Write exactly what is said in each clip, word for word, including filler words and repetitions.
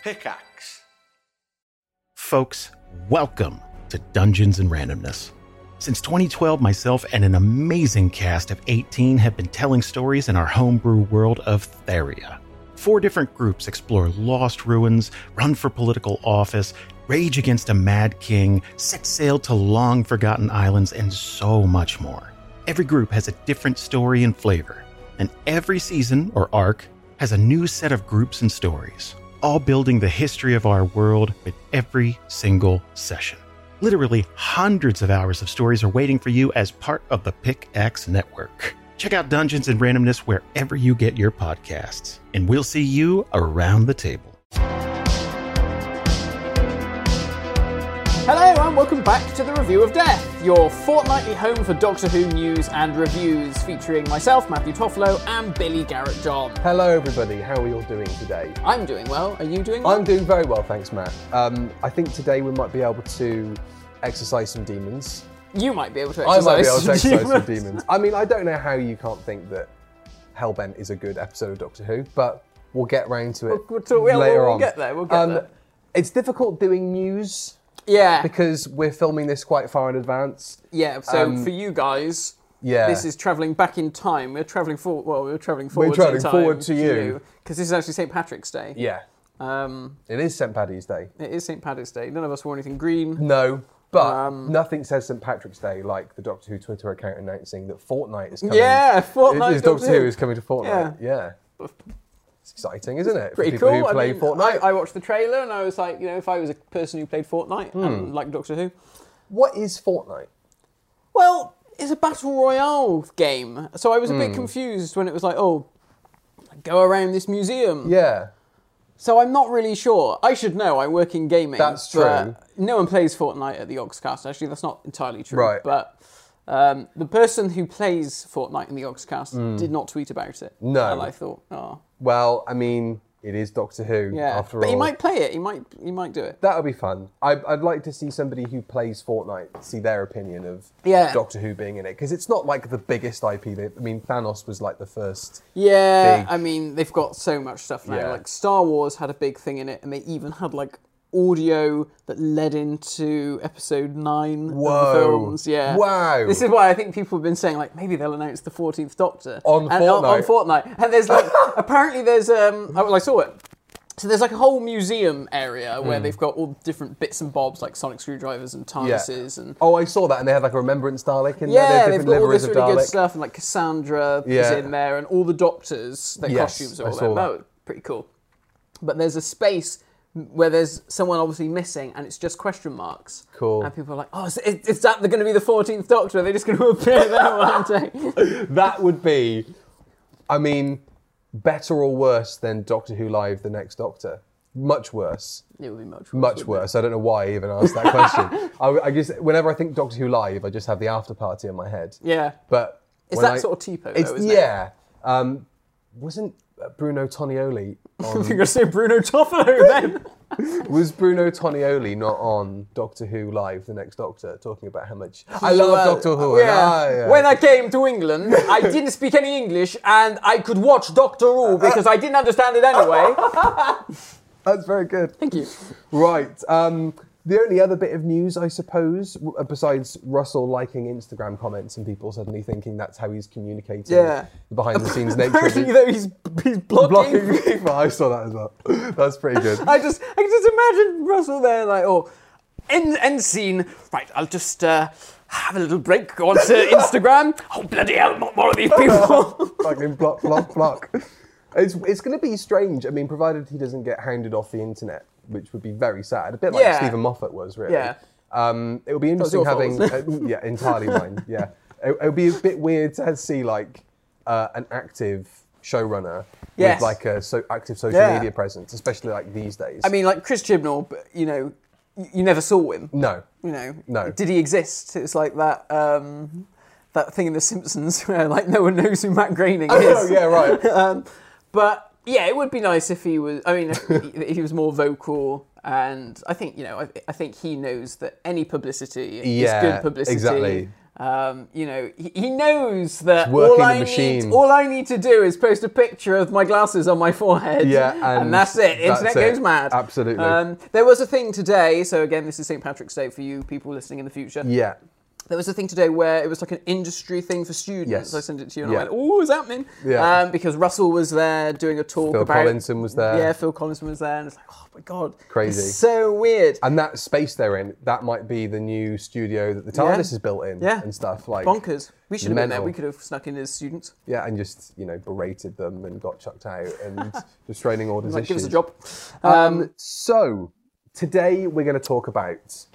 Pickaxe. Folks, welcome to Dungeons and Randomness. Since twenty twelve, myself and an amazing cast of eighteen have been telling stories in our homebrew world of Theria. Four different groups explore lost ruins, run for political office, rage against a mad king, set sail to long-forgotten islands, and so much more. Every group has a different story and flavor, and every season, or arc, has a new set of groups and stories, all building the history of our world with every single session. Literally hundreds of hours of stories are waiting for you as part of the Pickaxe Network. Check out Dungeons and Randomness wherever you get your podcasts, and we'll see you around the table. Hello and welcome back to the Review of Death, your fortnightly home for Doctor Who news and reviews, featuring myself, Matthew Toffolo, and Billy Garrett John. Hello everybody, how are you all doing today? I'm doing well, are you doing well? I'm doing very well, thanks Matt. Um, I think today we might be able to exorcise some demons. You might be able to I exercise might be able to exercise demons. some demons. I mean, I don't know how you can't think that Hellbent is a good episode of Doctor Who, but we'll get round to it We'll, we'll, talk, we'll, later we'll on. get there, we'll get um, there. It's difficult doing news Yeah. because we're filming this quite far in advance. Yeah, so um, for you guys, Yeah. this is travelling back in time. We're travelling forward, well, we're travelling forward We're travelling in time forward to you. because this is actually Saint Patrick's Day. Yeah, Um, it is Saint Paddy's Day. it is Saint Patrick's Day. None of us wore anything green. No, but Um, nothing says Saint Patrick's Day like the Doctor Who Twitter account announcing that Fortnite is coming. Yeah, Fortnite Is Doctor Who is coming to Fortnite. Yeah. Yeah. It's exciting, isn't it? Pretty For people cool. who play I mean, Fortnite. I, I watched the trailer and I was like, you know, if I was a person who played Fortnite Hmm. and liked Doctor Who, What is Fortnite? well, it's a battle royale game. So I was a Hmm. bit confused when it was like, oh, go around this museum. Yeah. So I'm not really sure. I should know. I work in gaming. That's but true. No one plays Fortnite at the Oxcast. Actually, that's not entirely true. Right. But um, the person who plays Fortnite in the Oxcast did not tweet about it. Hmm. No. And I thought, oh, Well, I mean, it is Doctor Who, yeah. after But all. he might play it. He might. He might do it. That would be fun. I, I'd like to see somebody who plays Fortnite see their opinion of Yeah. Doctor Who being in it. Because it's not like the biggest I P. That, I mean, Thanos was like the first. Yeah, big- I mean, they've got so much stuff now. Yeah. Like, Star Wars had a big thing in it, and they even had, like, audio that led into episode nine of Whoa. the films. Yeah. Wow. This is why I think people have been saying, like, maybe they'll announce the fourteenth Doctor. On and, Fortnite. On, on Fortnite. And there's, like, apparently there's, um, oh, well, I saw it. So there's like a whole museum area where they've got all different bits and bobs, like sonic screwdrivers and TARDISes and Oh, I saw that, and they had like a Remembrance Dalek in there. yeah, They had they've different got all liveries this of really good Dalek. stuff, and like Cassandra Yeah. is in there, and all the Doctors, their Yes, costumes are I all saw there. that. That was pretty cool. But there's a space where there's someone obviously missing, and it's just question marks. Cool. And people are like, "Oh, is, is that going to be the fourteenth Doctor? Are they just going to appear there one day?" That would be, I mean, better or worse than Doctor Who Live: The Next Doctor. Much worse. It would be much worse. Much wouldn't worse. I don't know why I even asked that question. I, I just, whenever I think Doctor Who Live, I just have the after party in my head. it? Yeah. But It's when that I- sort of typo, It's though, isn't yeah. Um, wasn't Bruno Tonioli it? on? You're going to say Bruno Toffolo then? Was Bruno Tonioli not on Doctor Who Live: The Next Doctor, talking about how much I love Well, Doctor Who? Yeah. and I, yeah. When I came to England, I didn't speak any English, and I could watch Doctor Who because I didn't understand it anyway. That's very good. Thank you. Right. Um, the only other bit of news, I suppose, r- besides Russell liking Instagram comments and people suddenly thinking that's how he's communicating Yeah. the behind-the-scenes nature of Apparently, it. though, he's, he's blocking. Blocking people. I saw that as well. That's pretty good. I just, I can just imagine Russell there, like, oh, end, end scene. Right, I'll just uh, have a little break, go on to Instagram. Oh, bloody hell, not more of these people. Fucking block, block, block. It's, it's going to be strange. I mean, provided he doesn't get hounded off the internet, which would be very sad. A bit like Yeah. Stephen Moffat was, really. Yeah. Um, it would be interesting your fault, having... wasn't uh, yeah, entirely mine, yeah. It, it would be a bit weird to see, like, uh, an active showrunner Yes. with, like, a so active social Yeah. media presence, especially, like, these days. I mean, like, Chris Chibnall, but, you know, y- you never saw him. No. You know, No. Did he exist? It's like that um, that thing in The Simpsons where like no one knows who Matt Groening is. Oh, yeah, right. um, but yeah, it would be nice if he was. I mean, if he, if he was more vocal. And I think you know, I, I think he knows that any publicity Yeah, is good publicity. exactly. Um, you know, he, he knows that working all I the machine. need, all I need to do is post a picture of my glasses on my forehead, Yeah, and, and that's it. that's Internet it. goes mad. Absolutely. Um, there was a thing today. So again, this is Saint Patrick's Day for you people listening in the future. Yeah. There was a thing today where it was like an industry thing for students. Yes. I sent it to you and Yeah. I went, "Oh, is that happening?" Yeah. Um, because Russell was there doing a talk Phil about. Collinson was there. Yeah, Phil Collinson was there, and it's like, oh my god, Crazy. It's so weird. And that space they're in, that might be the new studio that the Yeah. TARDIS is built in Yeah. and stuff. Like Bonkers. We should have been there. mental. We could have snuck in as students. Yeah, and just, you know, berated them and got chucked out and restraining orders Like, give us a issued. job. Um, so, today we're going to talk about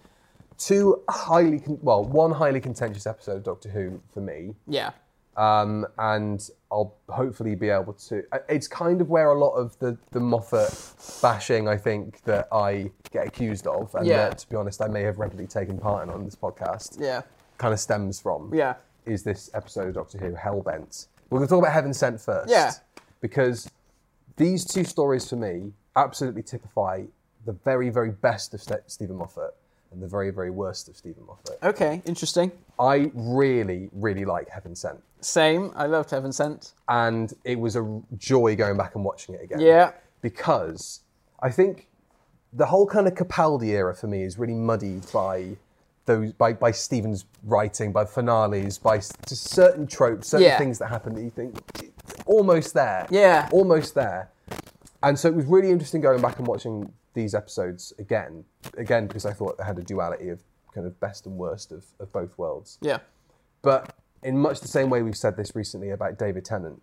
two highly, con- well, one highly contentious episode of Doctor Who for me. Yeah. Um, and I'll hopefully be able to. It's kind of where a lot of the, the Moffat bashing, I think, that I get accused of, and Yeah. that, to be honest, I may have regularly taken part in on this podcast, Yeah. kind of stems from. Yeah. Is this episode of Doctor Who, Hellbent. We're going to talk about Heaven Sent first. Yeah. Because these two stories for me absolutely typify the very, very best of Ste- Stephen Moffat and the very, very worst of Stephen Moffat. Okay. Interesting. I really, really like Heaven Sent. Same. I loved Heaven Sent. And it was a joy going back and watching it again. Yeah. Because I think the whole kind of Capaldi era for me is really muddied by those by, by Stephen's writing, by finales, by s- just certain tropes, certain Yeah. things that happen that you think almost there. Yeah. Almost there. And so it was really interesting going back and watching these episodes again. Again, because I thought they had a duality of kind of best and worst of, of both worlds. Yeah. But in much the same way we've said this recently about David Tennant,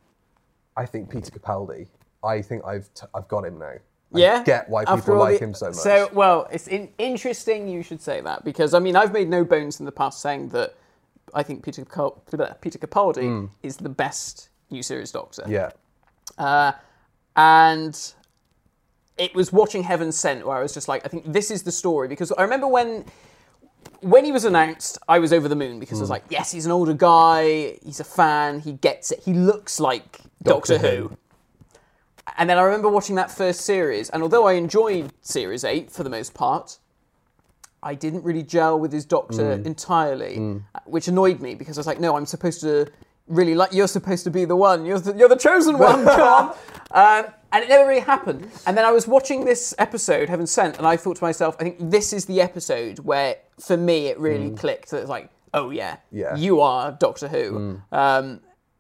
I think Peter Capaldi, I think I've t- I've got him now. I Yeah. get why After people all like the- him so much. So, well, it's in, interesting you should say that because, I mean, I've made no bones in the past saying that I think Peter, Capal- Peter Capaldi is the best new series Doctor. yeah. Uh, and it was watching Heaven Sent where I was just like, I think this is the story. Because I remember when when he was announced, I was over the moon because I was like, yes, he's an older guy, he's a fan, he gets it, he looks like Doctor, Doctor Who. Who. And then I remember watching that first series, and although I enjoyed Series eight for the most part, I didn't really gel with his Doctor entirely, which annoyed me because I was like, no, I'm supposed to really like, you're supposed to be the one, you're the, you're the chosen one, come on. Um, and it never really happened. And then I was watching this episode, Heaven Sent, and I thought to myself, I think this is the episode where, for me, it really clicked. That it's like, oh yeah, Yeah. you are Doctor Who. Um,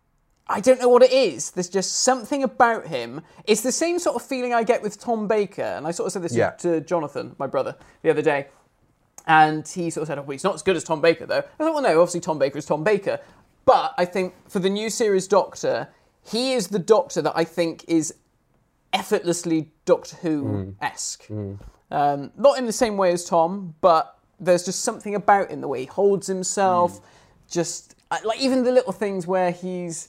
I don't know what it is. There's just something about him. It's the same sort of feeling I get with Tom Baker. And I sort of said this Yeah. to Jonathan, my brother, the other day. And he sort of said, oh, well, he's not as good as Tom Baker, though. I thought, well, no, obviously Tom Baker is Tom Baker. But I think for the new series Doctor, he is the Doctor that I think is effortlessly Doctor Who-esque. Um, not in the same way as Tom, but there's just something about in the way he holds himself. Just, like, even the little things where he's...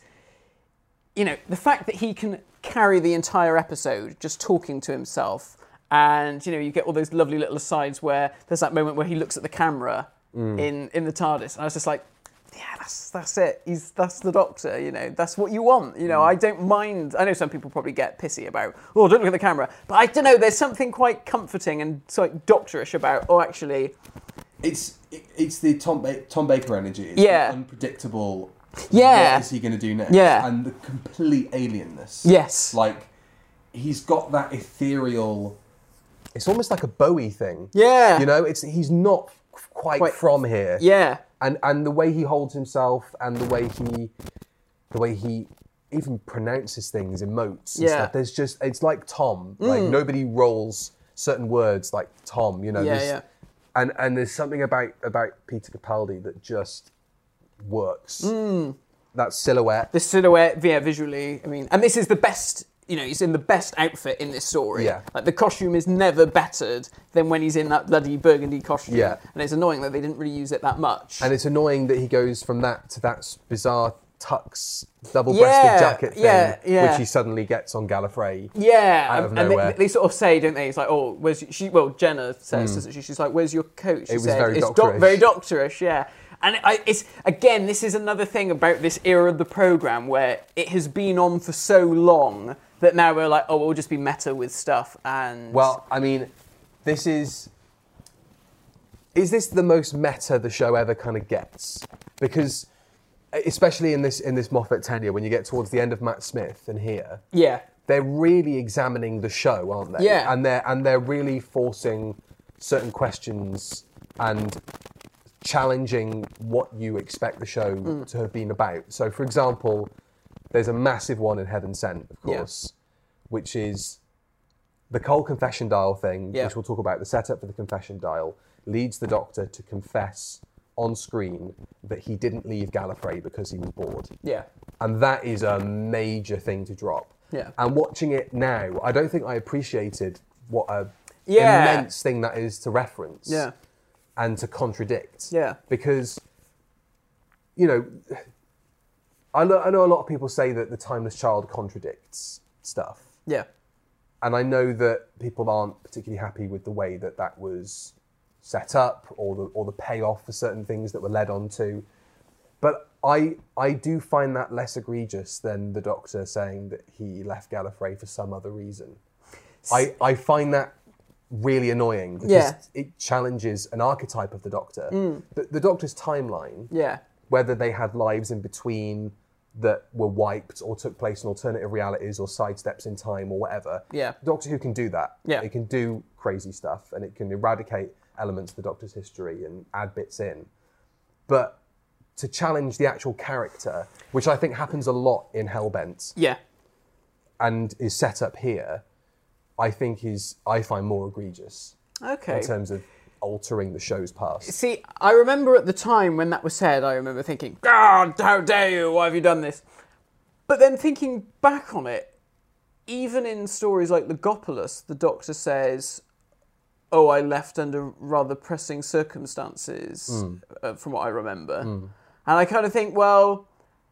You know, the fact that he can carry the entire episode just talking to himself, and, you know, you get all those lovely little asides where there's that moment where he looks at the camera in, in the TARDIS, and I was just like, yeah, that's that's it. He's that's the Doctor, you know, that's what you want. You know, I don't mind. I know some people probably get pissy about, oh, don't look at the camera. But I don't know, there's something quite comforting and sort of doctorish about, oh, actually... It's it, it's the Tom ba- Tom Baker energy. It's Yeah. the unpredictable. Yeah. What is he going to do next? Yeah. And the complete alienness. Yes. Like, he's got that ethereal. It's almost like a Bowie thing. Yeah. You know, it's he's not quite, Quite- from here. Yeah. And and the way he holds himself and the way he the way he even pronounces things, emotes and Yeah. stuff. There's just it's like Tom. Like nobody rolls certain words like Tom, you know. Yeah, there's- yeah. And and there's something about about Peter Capaldi that just works. That silhouette. The silhouette, yeah, visually, I mean, and this is the best, you know, he's in the best outfit in this story. Yeah. Like, the costume is never bettered than when he's in that bloody burgundy costume. Yeah. And it's annoying that they didn't really use it that much. And it's annoying that he goes from that to that bizarre tux, double-breasted Yeah, jacket thing, yeah, yeah. which he suddenly gets on Gallifrey. yeah, out of and, and nowhere. they, they sort of say, don't they? It's like, oh, where's your, she? Well, Jenna says, doesn't she? She's like, "Where's your coat?" She It was said, very "It's doctorish." very doctorish." Yeah, and it, I, it's again, this is another thing about this era of the program where it has been on for so long that now we're like, oh, we'll just be meta with stuff. And Well, I mean, this is... is this the most meta the show ever kind of gets? Because especially in this in this Moffat tenure, when you get towards the end of Matt Smith and here, Yeah. they're really examining the show, aren't they? Yeah. And they're and they're really forcing certain questions and challenging what you expect the show Mm. to have been about. So, for example, there's a massive one in Heaven Sent, of Yeah. course, which is the Cole confession dial thing, Yeah. which we'll talk about. The setup for the confession dial leads the Doctor to confess on screen that he didn't leave Gallifrey because he was bored. Yeah. And that is a major thing to drop. Yeah. And watching it now, I don't think I appreciated what a Yeah. immense thing that is to reference Yeah. and to contradict. Yeah. Because, you know, I know, I know a lot of people say that The Timeless Child contradicts stuff. Yeah. And I know that people aren't particularly happy with the way that that was set up or the, or the payoff for certain things that were led on to. But I I do find that less egregious than the Doctor saying that he left Gallifrey for some other reason. I, I find that really annoying because Yeah. it challenges an archetype of the Doctor. The, the Doctor's timeline, Yeah. whether they had lives in between that were wiped or took place in alternative realities or sidesteps in time or whatever. Yeah. Doctor Who can do that. Yeah. It can do crazy stuff and it can eradicate elements of the Doctor's history and add bits in. But to challenge the actual character, which I think happens a lot in Hellbent Yeah. and is set up here, I think is, I find more egregious Okay. in terms of altering the show's past. See, I remember at the time when that was said, I remember thinking, God, how dare you, why have you done this? But then thinking back on it, even in stories like Logopolis, the Doctor says, oh, I left under rather pressing circumstances, Mm. uh, from what I remember. And I kind of think, well,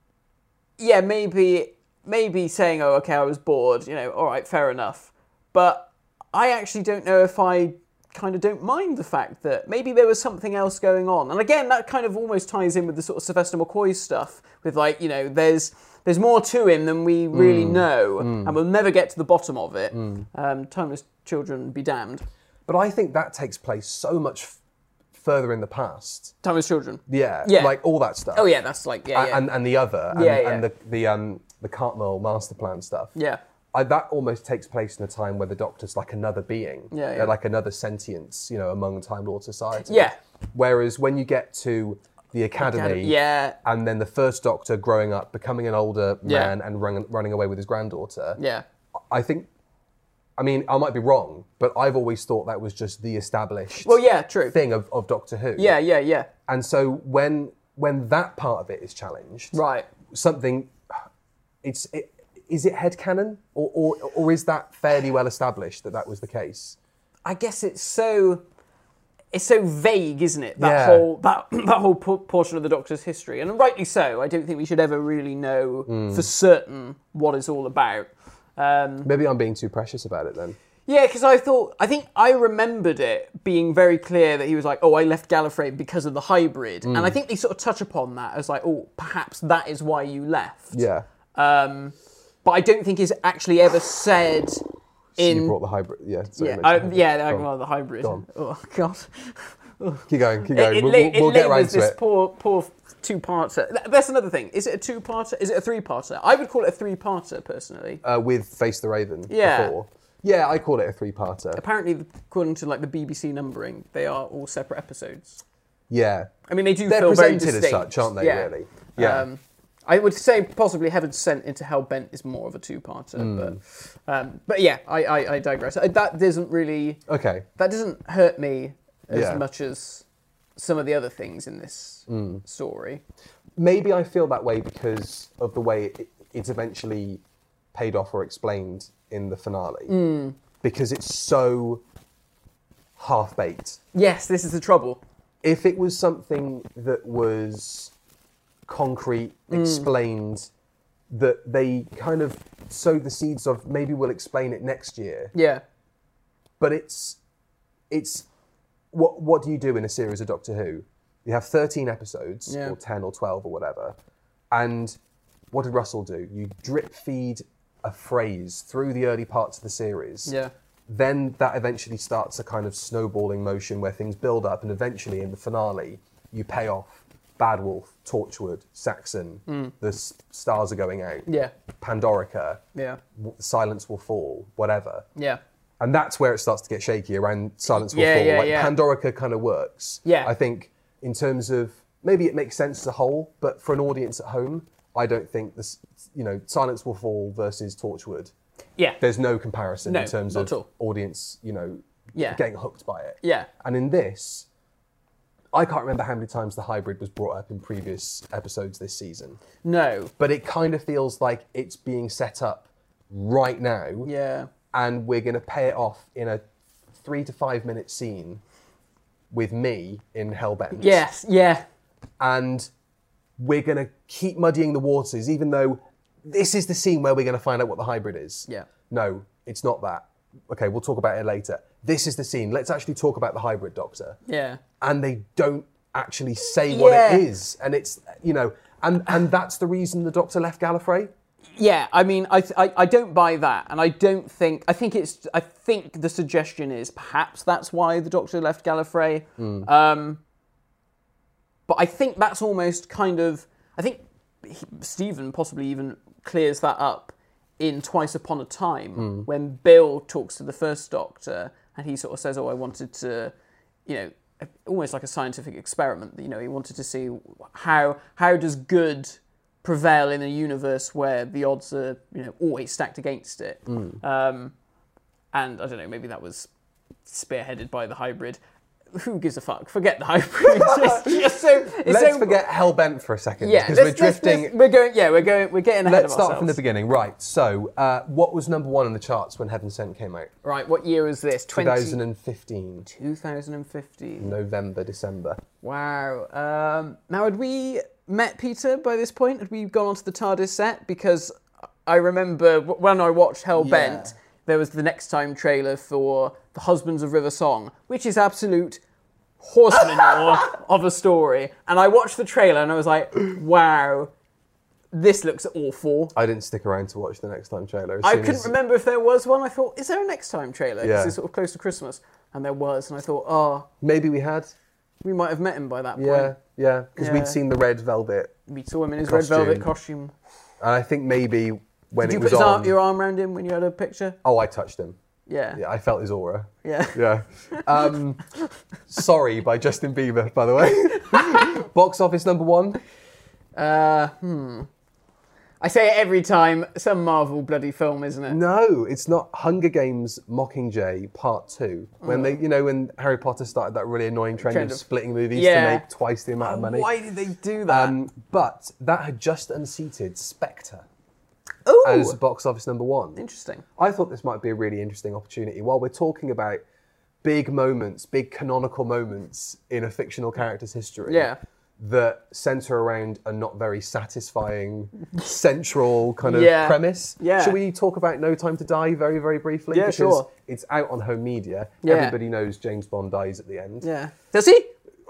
yeah, maybe, maybe saying, oh, okay, I was bored, you know, all right, fair enough. But I actually don't know if I kind of don't mind the fact that maybe there was something else going on. And again, that kind of almost ties in with the sort of Sylvester McCoy stuff with like, you know, there's there's more to him than we really know, and we'll never get to the bottom of it. Um, Timeless Children be damned. But I think that takes place so much f- further in the past. Timeless Children. Yeah, Yeah. like all that stuff. Oh yeah, that's like, yeah, and, yeah. and and the other, and, Yeah, yeah. and the the um the Cartmel master plan stuff. yeah. I, that almost takes place in a time where the Doctor's like another being. Yeah, yeah. They're like another sentience, you know, among Time Lord society. Yeah. Whereas when you get to the Academy, Academy, yeah. and then the first Doctor growing up, becoming an older Yeah. man and run, running away with his granddaughter, Yeah. I think, I mean, I might be wrong, but I've always thought that was just the established Well, yeah, true. thing of, of Doctor Who. Yeah, yeah, yeah. And so when when that part of it is challenged, Right. something, it's it, is it headcanon or, or or is that fairly well established that that was the case? I guess it's so it's so vague, isn't it? That Yeah. whole that that whole po- portion of the Doctor's history, and rightly so. I don't think we should ever really know Hmm. for certain what it's all about. Um, Maybe I'm being too precious about it then. yeah, because I thought I think I remembered it being very clear that he was like, "Oh, I left Gallifrey because of the hybrid," Hmm. and I think they sort of touch upon that as like, "Oh, perhaps that is why you left." Yeah. Um, but I don't think it's actually ever said in. you brought the hybrid. Yeah. sorry, yeah, you I, mentioned hybrid. yeah, Go I- on. well, the hybrid. Go on. Oh God. Keep going. Keep going. It, we'll it, we'll, it we'll get right labels to this it. poor, poor two-parter. Th- That's another thing. Is it a two-parter? Is it a three-parter? I would call it a three-parter personally. Uh, with Face the Raven. Yeah. Before. Yeah, I call it a three-parter. Apparently, according to like the B B C numbering, they are all separate episodes. Yeah. I mean, they do They're feel very presented as distinct. such, aren't they? Yeah. Really. Yeah. Um, I would say possibly Heaven Sent into Hellbent is more of a two-parter, Hmm. but um, but yeah, I, I, I digress. Uh, That doesn't really okay. that doesn't hurt me as Yeah. much as some of the other things in this Hmm. story. Maybe I feel that way because of the way it, it's eventually paid off or explained in the finale. Because it's so half-baked. Yes, this is the trouble. If it was something that was concrete, explained, that they kind of sowed the seeds of, maybe we'll explain it next year. Yeah. But it's, it's, what what do you do in a series of Doctor Who? You have thirteen episodes, Yeah. or ten or twelve or whatever. And what did Russell do? You drip feed a phrase through the early parts of the series. Yeah. then that eventually starts a kind of snowballing motion where things build up, and eventually in the finale, you pay off Bad Wolf, Torchwood, Saxon, mm. the s- stars are going out, yeah, Pandorica, yeah, w- Silence Will Fall, whatever. Yeah. And that's where it starts to get shaky, around Silence Will Yeah, Fall. yeah, like yeah. Pandorica kind of works. Yeah. I think in terms of, maybe it makes sense as a whole, but for an audience at home, I don't think this, you know, Silence Will Fall versus Torchwood. Yeah. There's no comparison No, in terms not of at all. audience, you know, Yeah. getting hooked by it. Yeah. And in this, I can't remember how many times the hybrid was brought up in previous episodes this season. No. But it kind of feels like it's being set up right now. Yeah. And we're going to pay it off in a three to five minute scene with me in Hellbent. Yes. Yeah. And we're going to keep muddying the waters, even though this is the scene where we're going to find out what the hybrid is. Yeah. No, it's not that. Okay, we'll talk about it later. This is the scene. Let's actually talk about the hybrid Doctor. Yeah. And they don't actually say what Yeah. it is. And it's, you know, and, and that's the reason the Doctor left Gallifrey. Yeah, I mean, I, th- I I don't buy that, and I don't think I think it's I think the suggestion is perhaps that's why the Doctor left Gallifrey. Mm. Um, but I think that's almost kind of I think he, Stephen possibly even clears that up in Twice Upon a Time Mm. when Bill talks to the first Doctor and he sort of says, "Oh, I wanted to, you know, almost like a scientific experiment. You know, he wanted to see how how does good prevail in a universe where the odds are, you know, always stacked against it." Mm. Um, and I don't know, maybe that was spearheaded by the hybrid. Who gives a fuck? Forget the hybrid. It's just, just so, it's Let's so, forget Hellbent for a second, yeah, because let's- we're let's- drifting. let's- we're going. Yeah, we're going. We're getting ahead Let's of start ourselves. from the beginning. Right. So, uh, what was number one in the charts when Heaven Sent came out? Right. What year was this? two thousand fifteen. twenty fifteen. November, December. Wow. Um, now, had we met Peter by this point? Had we gone onto the TARDIS set? Because I remember w- when I watched Hellbent, Yeah. there was the Next Time trailer for The Husbands of River Song, which is absolute horse manure of a story. And I watched the trailer and I was like, wow, this looks awful. I didn't stick around to watch the Next Time trailer. As I soon couldn't as- remember if there was one. I thought, is there a Next Time trailer? Because Yeah. it's sort of close to Christmas. And there was. And I thought, oh, Maybe we had. we might have met him by that point. Yeah, yeah. Because Yeah. we'd seen the red velvet. We saw him in his Costume. red velvet costume. And I think maybe when Did you it put was his on. arm, your arm around him when you had a picture? Oh, I touched him. Yeah. Yeah, I felt his aura. Yeah. Yeah. Um, Sorry by Justin Bieber, by the way. Box office number one. Uh, hmm. I say it every time. Some Marvel bloody film, isn't it? No, it's not. Hunger Games Mockingjay Part Two. When they, you know, when Harry Potter started that really annoying trend, Trend of of- splitting movies Yeah. to make twice the amount of money. Why did they do that? Um, but that had just unseated Spectre Ooh, as box office number one. interesting. I thought this might be a really interesting opportunity. While we're talking about big moments, big canonical moments in a fictional character's history, Yeah. that centre around a not very satisfying central kind of Yeah. premise. Yeah. Shall we talk about No Time to Die very, very briefly? Yeah, because sure. it's out on home media. Yeah. Everybody knows James Bond dies at the end. Yeah. Does he?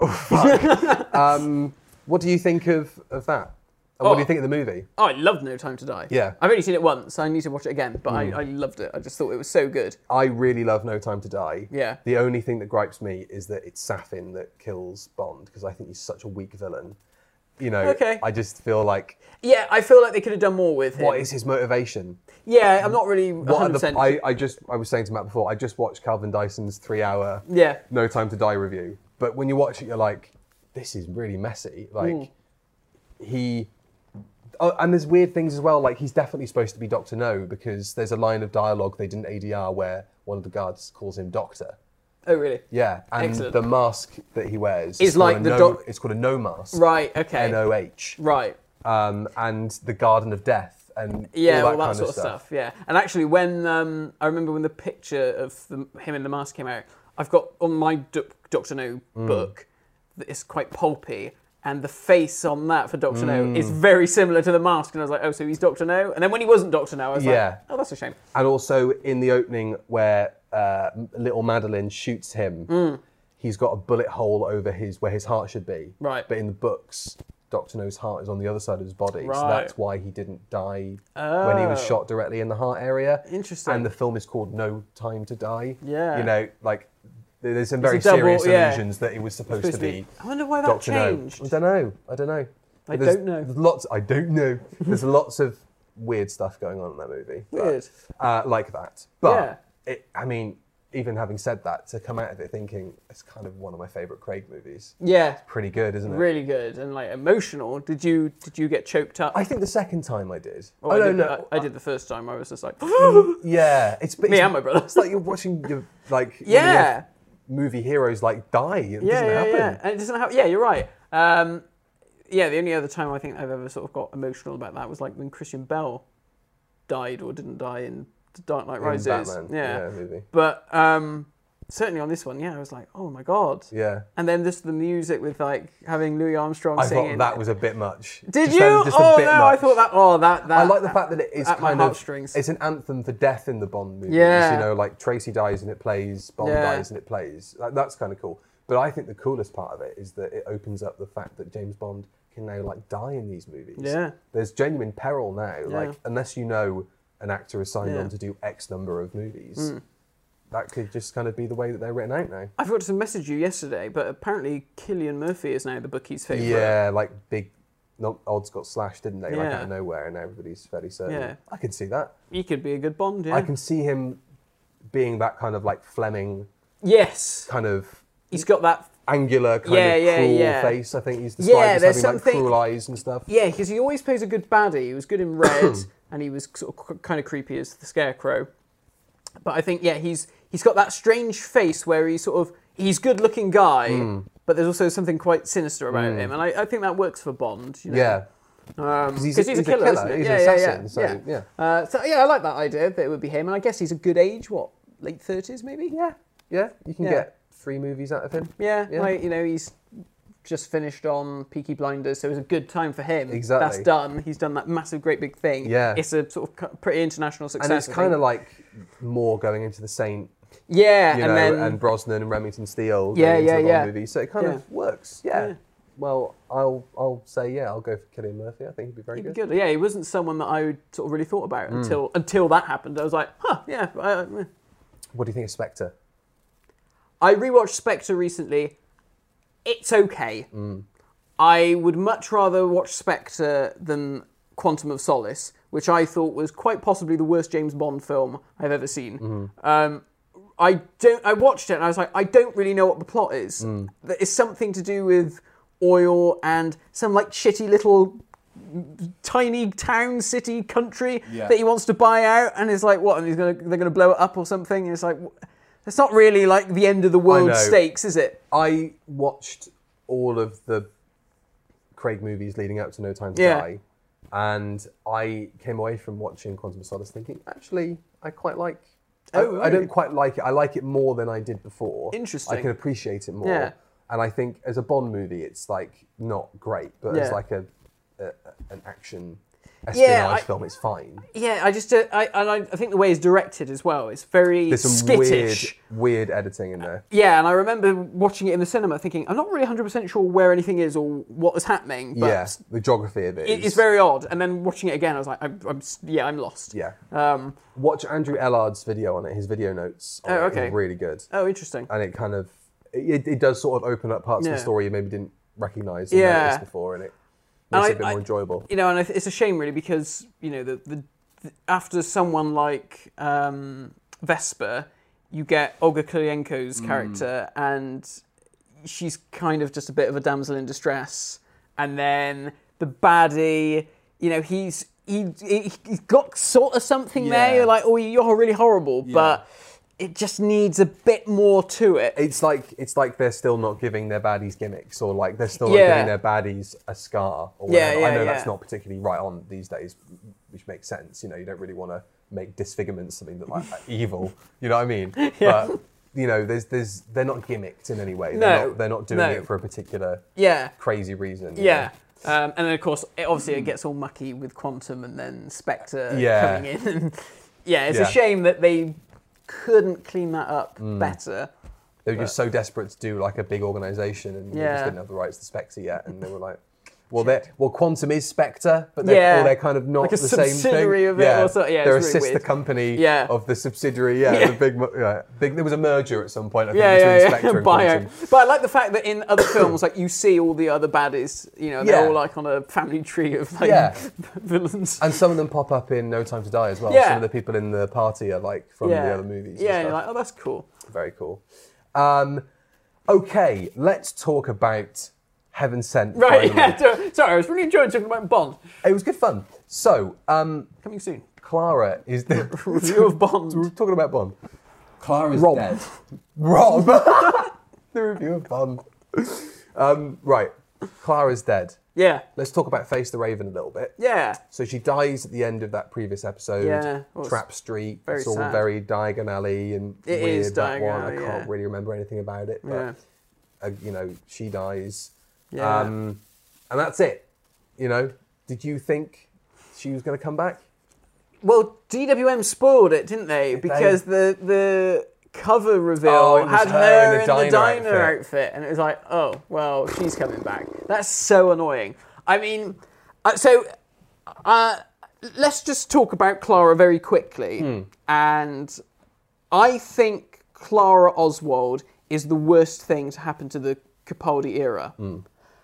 Um, what do you think of, of that? And what do Oh. you think of the movie? Oh, I loved No Time to Die. Yeah. I've only seen it once. I need to watch it again, but I, I loved it. I just thought it was so good. I really love No Time to Die. Yeah. The only thing that gripes me is that it's Safin that kills Bond, because I think he's such a weak villain. You know, Okay. I just feel like, Yeah, I feel like they could have done more with him. what is his motivation? Yeah, I'm not really one What are hundred the, percent. I, I just, I was saying to Matt before, I just watched Calvin Dyson's three hour Yeah. No Time to Die review. But when you watch it, you're like, this is really messy. Like, Mm. he... Oh, and there's weird things as well, like he's definitely supposed to be Doctor No, because there's a line of dialogue they didn't A D R where one of the guards calls him Doctor. Oh, really? Yeah, and Excellent. the mask that he wears Is is called like a the no, doc- it's called a no mask. Right, okay. N O H. Right. Um, and the Garden of Death and Yeah, all all that, that kind sort of of stuff. Yeah, and actually, when um, I remember when the picture of the, him in the mask came out, I've got on my Do- Doctor No Mm. book that is quite pulpy, and the face on that for Doctor No Mm. is very similar to the mask, and I was like, oh, so he's Doctor No? And then when he wasn't Doctor No, I was Yeah. like, oh, that's a shame. And also in the opening where uh, little Madeline shoots him, he's got a bullet hole over his where his heart should be. Right. But in the books, Doctor No's heart is on the other side of his body, so Right. that's why he didn't die when he was Oh. shot directly in the heart area. Interesting. And the film is called No Time to Die. Yeah. You know, like there's some very a double- serious yeah. allusions that he was supposed, Supposed to to be. be- I wonder why that Doctor changed. No. I don't know. I don't know. I But there's- don't know. There's lots. I don't know. There's lots of weird stuff going on in that movie. but, Weird. uh, like that. But Yeah. it, I mean, even having said that, to come out of it thinking it's kind of one of my favourite Craig movies. Yeah, Pretty good, isn't it? really good and like emotional. Did you did you get choked up? I think the second time I did. Oh, I I, don't did, know. I, I did the first time. I was just like, Yeah, it's Me it's, and my brother. It's like you're watching your like one of yeah, your movie heroes like die. It yeah, doesn't yeah, happen. yeah. And it doesn't happen. Yeah, you're right. Um, yeah, the only other time I think I've ever sort of got emotional about that was like when Christian Bell died or didn't die in The Dark Knight In Rises. Batman, yeah. yeah, movie. But um, certainly on this one, yeah, I was like, oh my god. Yeah. And then just the music with like having Louis Armstrong I singing. thought that was a bit much. Did Just you? a- just a oh bit no, I much. thought that. Oh, that. that I like the fact that it is at my kind of heartstrings. it's an anthem for death in the Bond movies. Yeah. You know, like Tracy dies and it plays, Bond Yeah. dies and it plays. Like, that's kind of cool. But I think the coolest part of it is that it opens up the fact that James Bond can now like die in these movies. Yeah. There's genuine peril now. Yeah. Like unless you know an actor is signed Yeah. on to do X number of movies, that could just kind of be the way that they're written out now. I forgot to message you yesterday, but apparently Cillian Murphy is now the bookie's favourite. Yeah, like big. No, odds got slashed, didn't they? Like Yeah. out of nowhere, and everybody's fairly certain. Yeah. I can see that. He could be a good Bond, yeah. I can see him being that kind of like Fleming, Yes. kind of He's got that. angular, kind Yeah, of yeah, cruel yeah. face. I think he's described Yeah, as there's having like something- cruel eyes and stuff. Yeah, because he always plays a good baddie. He was good in Red, and he was sort of kind of creepy as the Scarecrow. But I think, yeah, he's he's got that strange face where he's sort of he's good looking guy, Hmm. but there's also something quite sinister about him, and I, I think that works for Bond. You know? Yeah, because he's, he's, he's a killer, isn't he? He's yeah, an yeah, assassin. yeah, So yeah. yeah, Uh, so yeah, I like that idea that it would be him, and I guess he's a good age. What, late thirties, maybe? yeah, yeah. You can Yeah. get three movies out of him. Yeah, Yeah. like you know, he's just finished on Peaky Blinders, so it was a good time for him. Exactly. That's done. He's done that massive, great big thing. Yeah. It's a sort of cu- pretty international success. And it's I kind think. of like more going into the Saint, yeah, you and know, then and Brosnan and Remington Steele. Yeah, going into yeah, the Bond yeah. Movie. So it kind Yeah. of works. Yeah. Yeah. Well, I'll I'll say yeah. I'll go for Cillian Murphy. I think he'd be very he'd be good. good. Yeah, he wasn't someone that I would sort of really thought about Hmm. until until that happened. I was like, huh, yeah. I, I- What do you think of Spectre? I rewatched Spectre recently. It's okay. Mm. I would much rather watch Spectre than Quantum of Solace, which I thought was quite possibly the worst James Bond film I've ever seen. Mm-hmm. Um, I don't. I watched it and I was like, I don't really know what the plot is. Mm. It's something to do with oil and some like shitty little tiny town, city, country Yeah. that he wants to buy out, and it's like, what? And he's gonna they're gonna blow it up or something. And it's like, wh- it's not really like the end of the world know. stakes, is it? I watched all of the Craig movies leading up to No Time to Yeah. Die, and I came away from watching Quantum of Solace thinking, actually, I quite like. I- Oh, I, really? don't quite like it. I like it more than I did before. Interesting. I can appreciate it more. Yeah. And I think as a Bond movie, it's like not great, but as Yeah. like a, a an action espionage I- film, it's fine. Yeah, I just uh, I and I, I think the way it's directed as well, it's very There's some skittish. weird, weird editing in there. Yeah, and I remember watching it in the cinema, thinking I'm not really one hundred percent sure where anything is or what is happening, but Yeah, the geography of it. it, is- it's very odd. And then watching it again, I was like, I'm, I'm yeah, I'm lost. Yeah. Um, Watch Andrew Ellard's video on it. His video notes on Oh, it are okay. really good, oh, interesting. and it kind of it, it does sort of open up parts of Yeah. the story you maybe didn't recognise or Yeah. notice before, and it And makes I- it a bit I- more enjoyable. You know, and I th- it's a shame really because you know the, the, the after someone like um, Vesper, you get Olga Kurylenko's character, and she's kind of just a bit of a damsel in distress. And then the baddie, you know, he's he, he he's got sort of something there. Yeah. You're like, oh, you're really horrible, but it just needs a bit more to it. It's like it's like they're still not giving their baddies gimmicks, or like they're still Yeah. not giving their baddies a scar or Yeah, whatever. yeah, I know yeah. that's not particularly right on these days, which makes sense. You know, you don't really want to make disfigurement something that like evil. You know what I mean? Yeah. But you know, there's there's they're not gimmicked in any way. No, They're not, they're not doing no. it for a particular Yeah. crazy reason. you Yeah. know? Um, and then, of course, it, obviously it gets all mucky with Quantum and then Spectre Yeah. coming in. And, yeah, it's Yeah. a shame that they couldn't clean that up better. They were just so desperate to do like a big organisation, and they Yeah. just didn't have the rights to Spectre yet, and they were like, well, they're, well, Quantum is Spectre, but they're, Yeah. or they're kind of not Like a the same thing. subsidiary of it yeah. or so- yeah, they're a it's really sister weird. company Yeah. of the subsidiary. Yeah, Yeah. the big, mo- yeah, big. There was a merger at some point. I think, Yeah, between yeah, yeah. Spectre and Bio. Quantum. But I like the fact that in other films, like you see all the other baddies, you know, they're Yeah. all like on a family tree of like Yeah. villains. And some of them pop up in No Time to Die as well. Yeah. Some of the people in the party are like from yeah. the other movies. Yeah, and you're stuff. like, oh, that's cool. Very cool. Um, okay, let's talk about Heaven Sent. Right, finally. yeah. so- Sorry, I was really enjoying talking about Bond. It was good fun. So, um, Coming soon. Clara is the Review of Bond. We're talking about Bond. Clara's Rob. dead. Rob. The review of Bond. Um, right, Clara's dead. Yeah, Let's talk about Face the Raven a little bit. yeah. So she dies at the end of that previous episode. Yeah, well, it's Trap Street. very it's all sad. very Diagon Alley and It weird. is that one. I Diagon Alley, can't yeah. really remember anything about it. But, Yeah. uh, you know, she dies. Yeah. Um, and that's it. You know, did you think she was going to come back? Well, D W M spoiled it, didn't they? Because the the cover reveal Oh, it was had her her, in in the the diner diner outfit. outfit. and it was like, oh, well, she's coming back. That's so annoying. I mean, uh, so uh, let's just talk about Clara very quickly. Hmm. And I think Clara Oswald is the worst thing to happen to the Capaldi era. Hmm.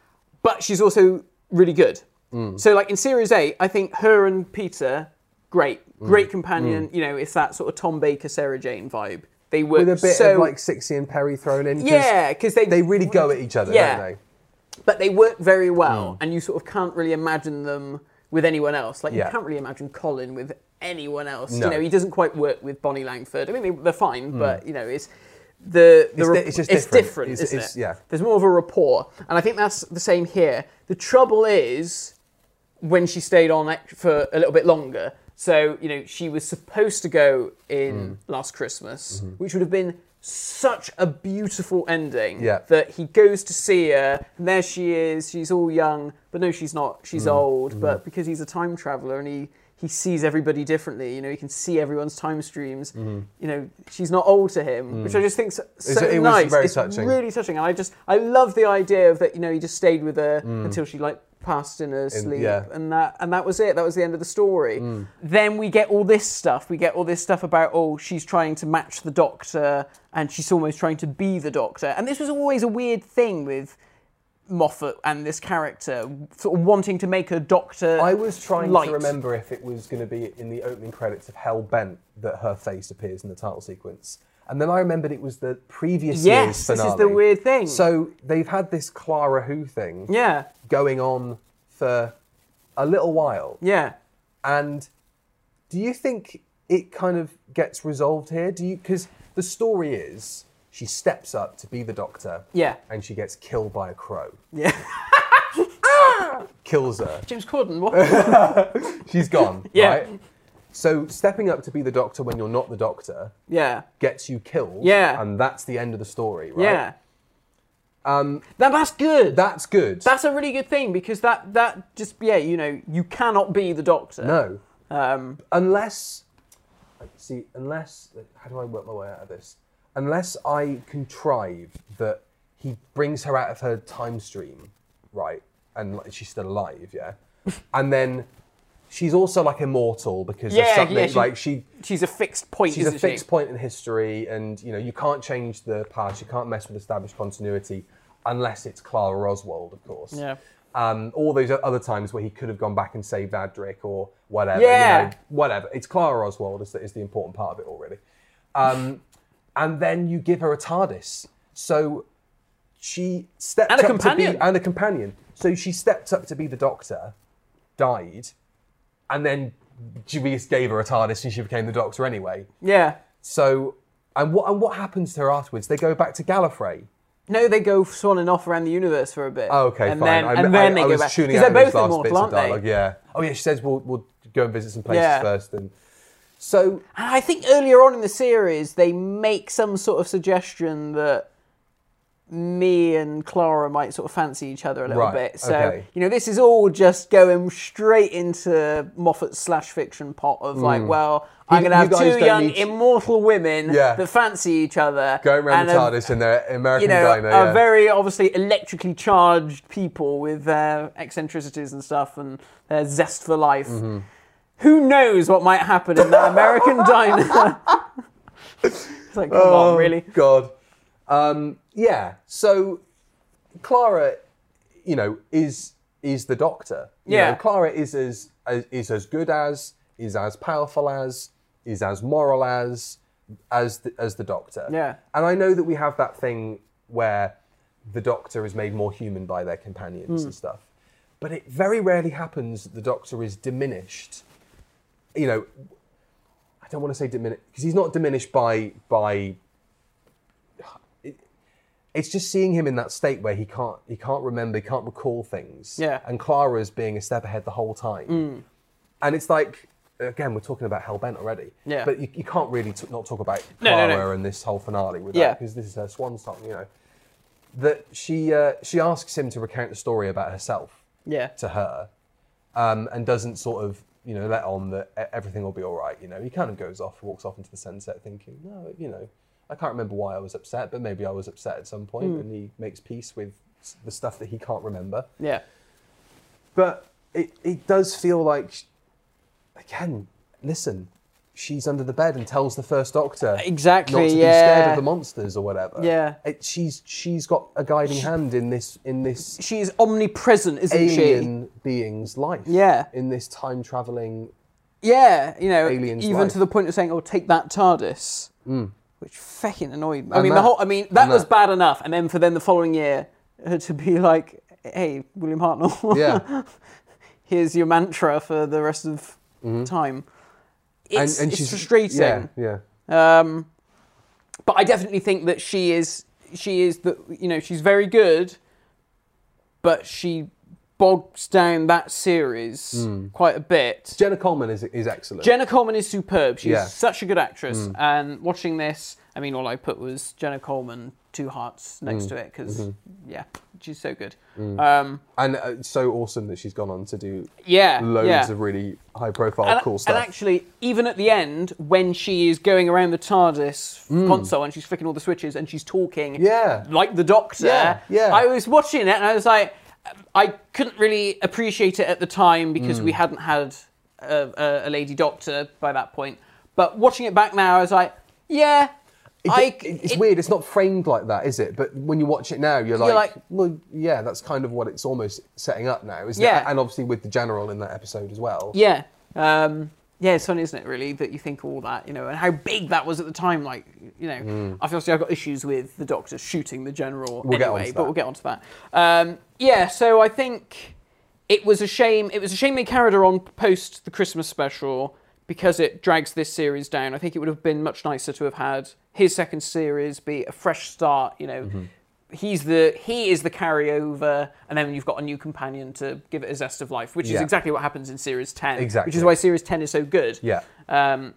But she's also really good. So, like in Series eight, I think her and Peter, great, great companion. You know, it's that sort of Tom Baker, Sarah Jane vibe. They work With a bit so of like Sixie and Perry thrown in. 'cause yeah, because they They really go at each other, Yeah. don't they? but they work very well, and you sort of can't really imagine them with anyone else. Like Yeah. you can't really imagine Colin with anyone else. No. You know, he doesn't quite work with Bonnie Langford. I mean, they, they're fine, but you know, it's the, the It's rap- di- it's just it's different. different, It's- isn't it's- it? yeah. There's more of a rapport, and I think that's the same here. The trouble is when she stayed on ex- for a little bit longer. So you know, she was supposed to go in Mm. Last Christmas, Mm-hmm. which would have been such a beautiful ending. Yeah. That he goes to see her, and there she is. She's all young, but no, she's not. She's Mm-hmm. old. But because he's a time traveler and he he sees everybody differently, you know, he can see everyone's time streams. You know, she's not old to him, which I just think so, so Mm-hmm. It was nice. very it's touching. really touching, and I just I love the idea of that. You know, he just stayed with her until she like passed in her sleep, Mm. yeah. and that and that was it. That was the end of the story. Then we get all this stuff. We get all this stuff about oh, she's trying to match the Doctor, and she's almost trying to be the Doctor. And this was always a weird thing with Moffat and this character, sort of wanting to make her Doctor. I was trying light. to remember if it was going to be in the opening credits of Hell Bent that her face appears in the title sequence. And then I remembered it was the previous Yes, year's this finale. is the weird thing. So they've had this Clara Who thing Yeah, going on for a little while. yeah. And do you think it kind of gets resolved here? Do you? Because the story is she steps up to be the Doctor. Yeah. And she gets killed by a crow. Yeah. Kills her. James Corden, what? She's gone. Yeah. Right? So stepping up to be the Doctor when you're not the Doctor yeah. gets you killed. Yeah. And that's the end of the story, right? Yeah. Um, that, that's good. That's good. That's a really good thing because that, that just, yeah, you know, you cannot be the Doctor. no. Um, Unless, see, unless, how do I work my way out of this? Unless I contrive that he brings her out of her time stream, right? And like, she's still alive, yeah? And then she's also like immortal because Yeah, of something, yeah, she- like she... she's a fixed point, She's a isn't fixed she? point in history, and you know you can't change the past. You can't mess with established continuity unless it's Clara Oswald, of course. Yeah. Um, all those other times where he could have gone back and saved Adric or whatever. Yeah. You know, whatever. It's Clara Oswald is the, is the important part of it already. Um, and then you give her a TARDIS, so she stepped And a up companion. to be and a companion. So she stepped up to be the Doctor, died, and then Julius gave her a TARDIS and she became the Doctor anyway. Yeah. So, and what and what happens to her afterwards? They go back to Gallifrey. No, they go swanning off around the universe for a bit. Oh, okay, and fine. Then, I, and then I, they I go was back. tuning Because out they're those both last immortal, bits of aren't dialogue. they? Yeah. Oh yeah, she says we'll we'll go and visit some places Yeah. first, and so And I think earlier on in the series, they make some sort of suggestion that me and Clara might sort of fancy each other a little Right, bit. So, okay. you know, this is all just going straight into Moffat's slash fiction pot of like, well, I'm You- going to you have guys two don't young need to- immortal women Yeah. that fancy each other. Going around and the a- TARDIS in their American you know, diner. are Yeah. very obviously electrically charged people with their eccentricities and stuff and their zest for life. Mm-hmm. Who knows what might happen in that American diner? It's like, come on, really? God. Um, yeah. So Clara, you know, is is the Doctor. You Yeah. know, Clara is as, as is as good as, is as powerful as, is as moral as, as the, as the Doctor. Yeah. And I know that we have that thing where the Doctor is made more human by their companions and stuff, but it very rarely happens that the Doctor is diminished. You know, I don't want to say diminished because he's not diminished by by. It, it's just seeing him in that state where he can't he can't remember, he can't recall things. Yeah. And Clara's being a step ahead the whole time. And it's like, again, we're talking about Hellbent already. Yeah. But you, you can't really t- not talk about No, Clara no, no. and this whole finale with Yeah. that because this is her swan song. You know, that she uh, she asks him to recount a story about herself Yeah. to her, um, and doesn't sort of, you know, let on that e- everything will be all right. You know, he kind of goes off, walks off into the sunset, thinking, no, you know, I can't remember why I was upset, but maybe I was upset at some point, and he makes peace with s- the stuff that he can't remember. Yeah. But it it does feel like, sh- again, listen, she's under the bed and tells the First Doctor Exactly, not to be yeah. scared of the monsters or whatever. Yeah. It, she's she's got a guiding hand in this in this She is omnipresent, isn't alien being's life. Yeah. In this time traveling. she? Yeah, you know, Alien's even life. to the point of saying, "Oh, take that TARDIS," which fucking annoyed me. I And mean, the that- whole. I mean, that and was that- bad enough, and then for then the following year uh, to be like, "Hey, William Hartnell, Yeah. here's your mantra for the rest of time." It's, and, and it's she's frustrating. Yeah, yeah. Um, but I definitely think that she is she is the you know she's very good, but she bogs down that series Hmm. quite a bit. Jenna Coleman is is excellent. Jenna Coleman is superb. She's Yeah. such a good actress. And watching this, I mean, all I put was Jenna Coleman, two hearts next to it because yeah, she's so good. Um, and uh, it's so awesome that she's gone on to do yeah, loads yeah. of really high profile, and, cool stuff. and actually, even at the end, when she is going around the TARDIS console and she's flicking all the switches and she's talking Yeah. like the Doctor, Yeah, yeah. I was watching it and I was like, I couldn't really appreciate it at the time because Mm. we hadn't had a, a, a lady Doctor by that point. But watching it back now, I was like, yeah, It- I, it- it's it- weird. It's not framed like that, is it? But when you watch it now, you're like, like- well, yeah, that's kind of what it's almost setting up now, isn't Yeah. it? And obviously with the general in that episode as well. Yeah. Um, yeah, it's funny, isn't it, really, that you think all that, you know, and how big that was at the time. Like, you know, obviously I've got issues with the Doctor shooting the General We'll get anyway, onto but that. we'll get onto that. Um, yeah, so I think it was a shame. It was a shame they carried her on post the Christmas special because it drags this series down. I think it would have been much nicer to have had his second series be a fresh start, you know. Mm-hmm. He's the he is the carryover, and then you've got a new companion to give it a zest of life, which is Yeah. exactly what happens in Series ten. Which Exactly. is why Series ten is so good. Yeah. Um,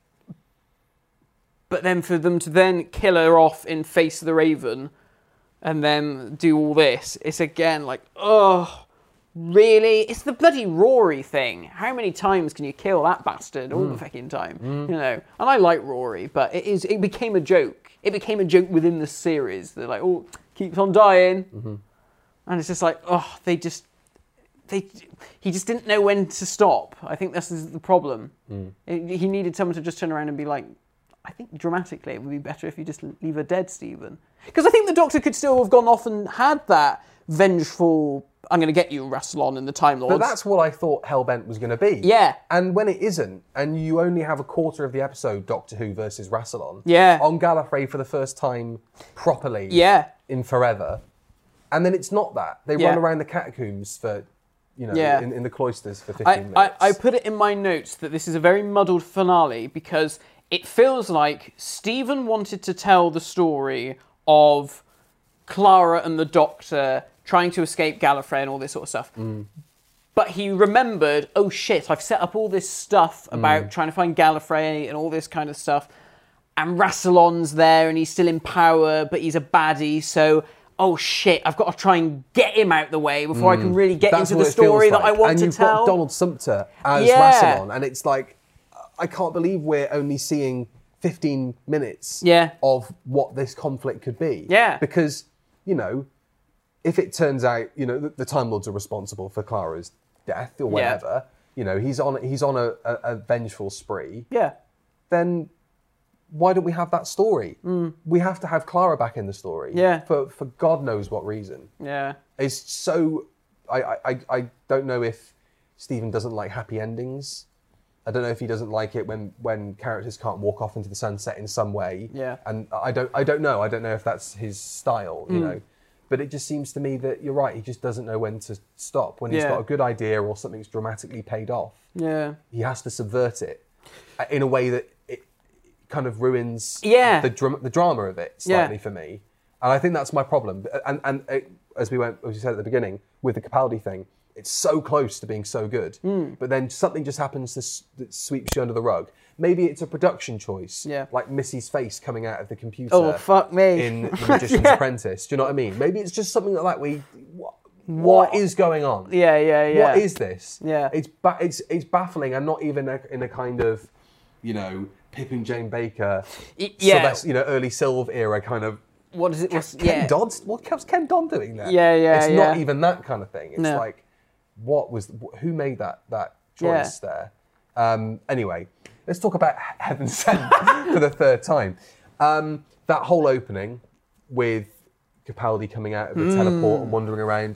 but then for them to then kill her off in Face of the Raven, and then do all this, it's again like, oh, really? It's the bloody Rory thing. How many times can you kill that bastard all the fucking time? You know. And I like Rory, but it is it became a joke. It became a joke within the series. They're like, oh, keeps on dying, and it's just like, oh, they just. They, he just didn't know when to stop. I think this is the problem. It- he needed someone to just turn around and be like, I think dramatically it would be better if you just leave her dead, Stephen. Because I think the Doctor could still have gone off and had that vengeful, I'm going to get you, Rassilon and the Time Lords. But that's what I thought Hellbent was going to be. Yeah. And when it isn't, and you only have a quarter of the episode Doctor Who versus Rassilon. Yeah. On Gallifrey for the first time properly. Yeah. In forever. And then it's not that. They Yeah. run around the catacombs for, you know, Yeah. in, in the cloisters for fifteen I, minutes. I, I put it in my notes that this is a very muddled finale because it feels like Stephen wanted to tell the story of Clara and the Doctor trying to escape Gallifrey and all this sort of stuff. But he remembered, oh shit, I've set up all this stuff about trying to find Gallifrey and all this kind of stuff. And Rassilon's there and he's still in power, but he's a baddie, so oh shit, I've got to try and get him out the way before I can really get That's into what the it feels story that like. I want and to you've tell. got Donald Sumpter as Yeah. Rassilon, and it's like, I can't believe we're only seeing fifteen minutes Yeah. of what this conflict could be. Yeah. Because, you know, if it turns out, you know, the, the Time Lords are responsible for Clara's death or whatever, you know, he's on he's on a, a, a vengeful spree, Yeah. then why don't we have that story? Mm. We have to have Clara back in the story. Yeah. For for God knows what reason. Yeah. It's so I, I, I- I don't know if Stephen doesn't like happy endings. I don't know if he doesn't like it when, when characters can't walk off into the sunset in some way. Yeah. And I don't I don't know. I don't know if that's his style, you know. But it just seems to me that you're right, he just doesn't know when to stop. When he's Yeah. got a good idea or something's dramatically paid off, Yeah. he has to subvert it uh, in a way that it kind of ruins Yeah. the dram- the drama of it slightly for me. And I think that's my problem. And and it, as we went, as you said at the beginning, with the Capaldi thing, it's so close to being so good, Hmm. but then something just happens to s- that sweeps you under the rug. Maybe it's a production choice, Yeah. like Missy's face coming out of the computer. Oh, fuck me. In The Magician's Apprentice. Do you know what I mean? Maybe it's just something like that. We what, what is going on? Yeah, yeah, yeah. What is this? Yeah. It's ba- it's it's baffling, and not even a, in a kind of, you know, Pip and Jane Baker, Y- yeah. Sylvester, you know, early Sylve era kind of. What is it? What's, Ken yeah. Dodd? What was Ken Dodd doing there? Yeah, yeah, It's yeah. not even that kind of thing. It's No. like, what was who made that that choice there? Um, anyway, let's talk about Heaven Sent for the third time. Um, that whole opening with Capaldi coming out of the teleport and wandering around,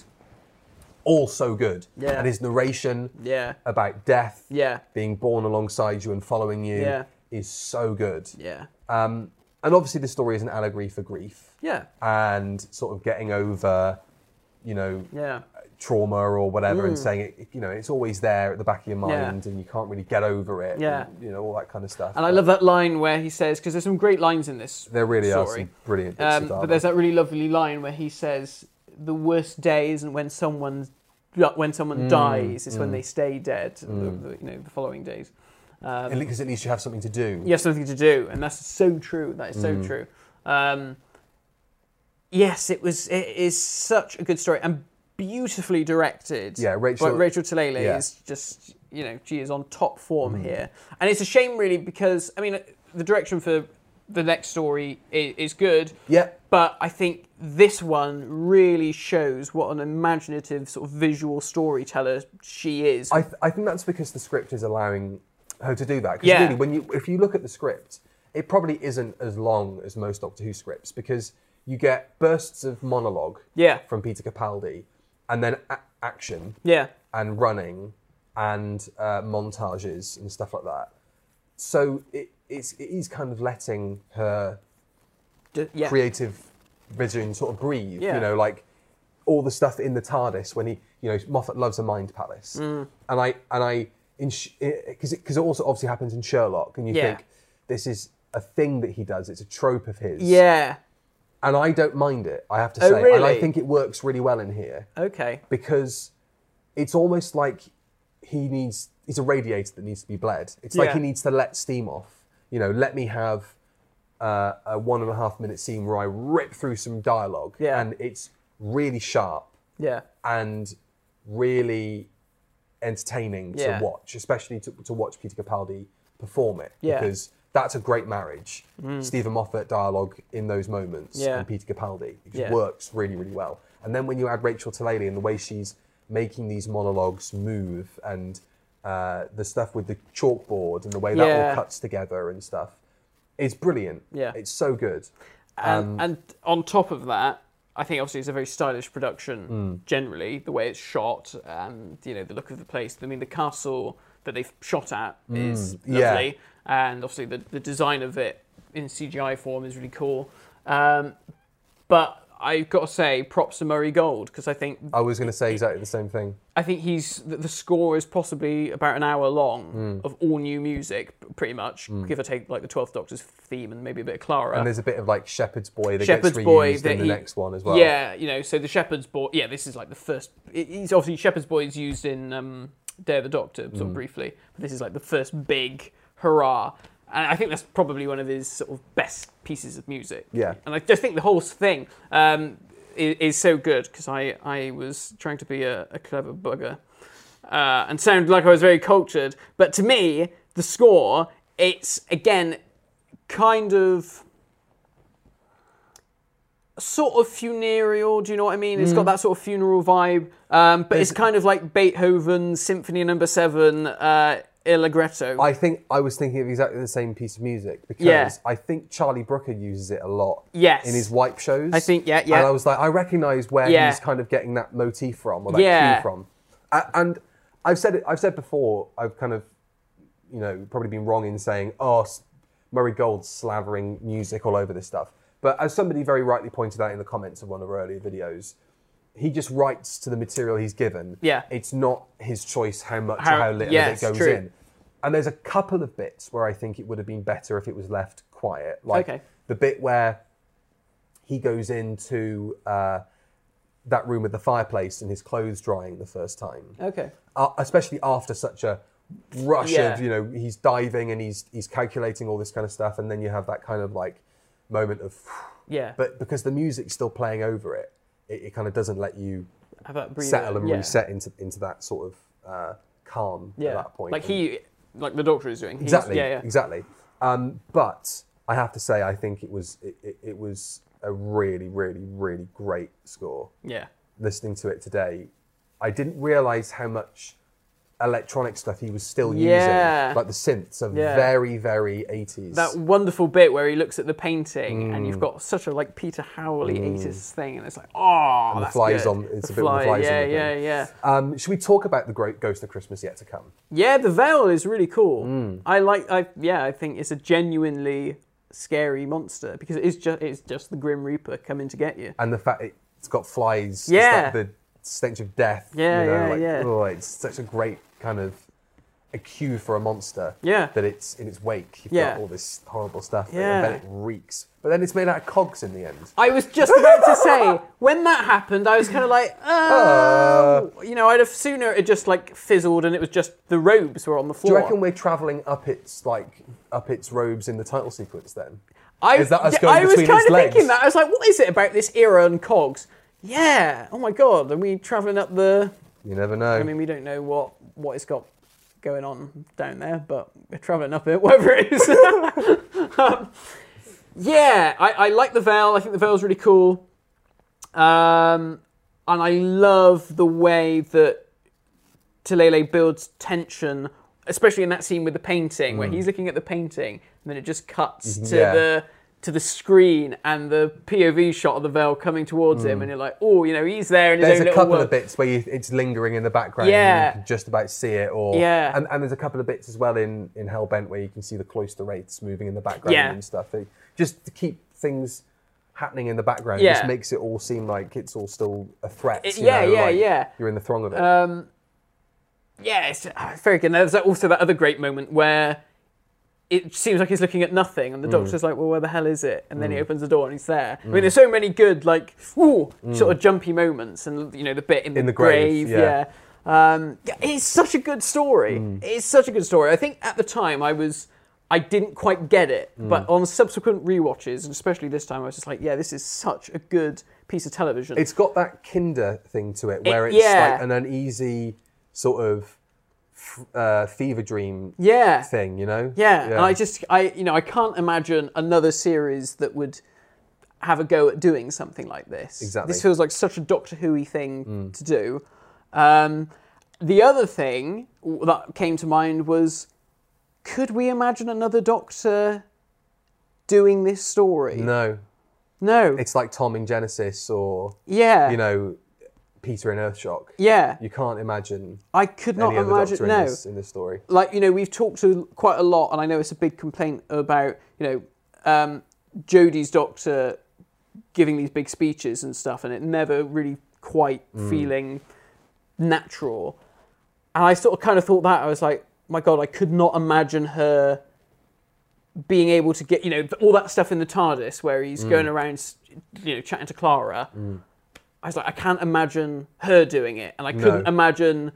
all so good. Yeah. And his narration Yeah. about death, Yeah. being born alongside you and following you, Yeah. is so good. Yeah. Um, and obviously, the story is an allegory for grief Yeah. and sort of getting over, you know, Yeah. trauma or whatever, Mm. and saying it, you know, it's always there at the back of your mind, and you can't really get over it. Yeah. and, you know, all that kind of stuff. And I love that line where he says, because there's some great lines in this There really are story. some brilliant bits Um, of but dialogue. there's that really lovely line where he says, "The worst day isn't when someone when someone Mm, dies; it's when they stay dead." The, the, you know, the following days. Um, Because at least you have something to do. you have something to do, and that's so true. That is so Mm. true. Um, yes, it was. It is such a good story and beautifully directed. Yeah, Rachel- But Rachel Talalay yeah. is just, you know, she is on top form Mm. here, and it's a shame really because I mean the direction for the next story is, is good. Yeah. But I think this one really shows what an imaginative sort of visual storyteller she is. I, th- I think that's because the script is allowing her to do that. Because Yeah. really, when you if you look at the script, it probably isn't as long as most Doctor Who scripts because you get bursts of monologue Yeah. from Peter Capaldi, and then a- action yeah. and running and uh, montages and stuff like that. So it, it's it is kind of letting her D- yeah. creative vision sort of breathe. Yeah. You know, like all the stuff in the TARDIS when he, you know, Moffat loves a mind palace, Mm. and I and I because it because it, it also obviously happens in Sherlock, and you Yeah. think this is a thing that he does. It's a trope of his. Yeah. And I don't mind it. I have to Oh, say, and I really? think it works really well in here Okay. because it's almost like he needs. He's a radiator that needs to be bled. It's like Yeah. he needs to let steam off. You know, let me have uh, a one and a half minute scene where I rip through some dialogue, Yeah. and it's really sharp Yeah. and really entertaining Yeah. to watch, especially to, to watch Peter Capaldi perform it, Yeah. because that's a great marriage. Stephen Moffat dialogue in those moments Yeah. and Peter Capaldi. It just Yeah. works really, really well. And then when you add Rachel Talalay and the way she's making these monologues move, and uh, the stuff with the chalkboard and the way that Yeah. all cuts together and stuff, it's brilliant. Yeah. It's so good. And, and on top of that, I think obviously it's a very stylish production Mm. generally, the way it's shot and, you know, the look of the place. I mean, the castle that they've shot at is Mm, yeah. lovely. And obviously the, the design of it in C G I form is really cool. Um, but I've got to say, props to Murray Gold, because I think I was going to say exactly the same thing. I think he's the, the score is possibly about an hour long Mm. of all new music, pretty much, give or take like the twelfth Doctor's theme and maybe a bit of Clara. And there's a bit of like Shepherd's Boy that Shepherd's gets Boy reused that in the he- next one as well. Yeah, you know, so the Shepherd's Boy. Yeah, this is like the first. it- He's obviously Shepherd's Boy is used in um, Day of the Doctor, sort Mm. of briefly, but this is like the first big hurrah. And I think that's probably one of his sort of best pieces of music. Yeah. And I just think the whole thing. Um, is, is so good because I, I was trying to be a, a clever bugger uh, and sound like I was very cultured. But to me, the score, it's, again, kind of sort of funereal, do you know what I mean? It's mm. got that sort of funeral vibe, um, but There's, it's kind of like Beethoven's Symphony Number Seven, uh, Il Allegretto. I think I was thinking of exactly the same piece of music because yeah. I think Charlie Brooker uses it a lot yes. in his Wipe shows. I think, yeah, yeah. And I was like, I recognise where yeah. he's kind of getting that motif from, or that yeah. cue from. Uh, and I've said it. I've said before. I've kind of, you know, probably been wrong in saying, oh, Murray Gold's slavering music all over this stuff. But as somebody very rightly pointed out in the comments of one of our earlier videos, he just writes to the material he's given. Yeah. It's not his choice how much how, or how little yes, it goes true. in. And there's a couple of bits where I think it would have been better if it was left quiet. Like okay. the bit where he goes into uh, that room with the fireplace and his clothes drying the first time. Okay. Uh, especially after such a rush yeah. of, you know, he's diving and he's he's calculating all this kind of stuff. And then you have that kind of like moment of... Yeah. But because the music's still playing over it, it, it kind of doesn't let you have that breather, settle and yeah. reset into into that sort of uh, calm yeah. at that point. Like he... Like the Doctor is doing. He's, Exactly, yeah, yeah. exactly. Um, but I have to say, I think it was it, it, it was a really, really, really great score. Yeah. Listening to it today, I didn't realise how much electronic stuff he was still yeah. using. Like the synths are yeah. very, very eighties. That wonderful bit where he looks at the painting mm. and you've got such a like Peter Howley mm. eighties thing, and it's like, oh, and that's the flies good. on. It's the a bit fly, with the flies yeah, on the yeah, thing. yeah, Um, should we talk about the Great Ghost of Christmas Yet to Come? Yeah, the veil is really cool. Mm. I like. I yeah, I think it's a genuinely scary monster because it is just it's just the Grim Reaper coming to get you. And the fact it's got flies. Yeah. It's like the stench of death. Yeah, you know, yeah, like, yeah. Oh, it's such a great kind of a cue for a monster. Yeah. That it's in its wake. You've Yeah. got all this horrible stuff. Yeah. And then it reeks. But then it's made out of cogs in the end. I was just about to say, when that happened, I was kind of like, oh, uh, you know, I'd have sooner it just like fizzled and it was just the robes were on the Do floor. you reckon we're travelling up its like up its robes in the title sequence then? I, Is that us yeah, going I was between kind its of legs? thinking that. I was like, what is it about this era and cogs? Yeah. Oh my God. Are we travelling up the... You never know. I mean, we don't know what, what it's got going on down there, but we're travelling up it, whatever it is. um, yeah, I, I like the veil. I think the veil's really cool. Um, and I love the way that Talele builds tension, especially in that scene with the painting, mm. where he's looking at the painting, and then it just cuts to yeah. the to the screen and the P O V shot of the veil coming towards mm. him, and you're like, oh, you know, he's there in his There's own a little couple world. of bits where you, it's lingering in the background Yeah. and you can just about see it. Or Yeah. and, and there's a couple of bits as well in, in Hellbent where you can see the cloister wraiths moving in the background Yeah. and stuff. They, just to keep things happening in the background, Yeah. it just makes it all seem like it's all still a threat. It- you yeah, know, yeah, like yeah. You're in the throng of it. Um, yeah, it's, uh, it's very good. And there's also that other great moment where it seems like he's looking at nothing, and the Doctor's like, well, where the hell is it? And then he opens the door and he's there. I mean, there's so many good, like, ooh, sort of jumpy moments, and, you know, the bit in the, In the grave, grave, yeah. yeah. Um, yeah, it's such a good story. It's such a good story. I think at the time I was, I didn't quite get it, but on subsequent rewatches, and especially this time, I was just like, yeah, this is such a good piece of television. It's got that Kinder thing to it, where It- it's yeah. like an uneasy sort of uh, fever dream yeah. thing, you know? Yeah, and I just, I, you know, I can't imagine another series that would have a go at doing something like this. Exactly. This feels like such a Doctor Who-y thing mm. to do. Um, the other thing that came to mind was, could we imagine another Doctor doing this story? No. No. It's like Tom in Genesis or, yeah. you know, Peter in Earthshock. Yeah. You can't imagine I could not any other imagine, Doctor no. in, this, in this story. Like, you know, we've talked to quite a lot, and I know it's a big complaint about, you know, um, Jodie's Doctor giving these big speeches and stuff, and it never really quite mm. feeling natural. And I sort of kind of thought that, I was like, my God, I could not imagine her being able to get, you know, all that stuff in the TARDIS where he's mm. going around, you know, chatting to Clara. Mm. I was like, I can't imagine her doing it. And I couldn't No. imagine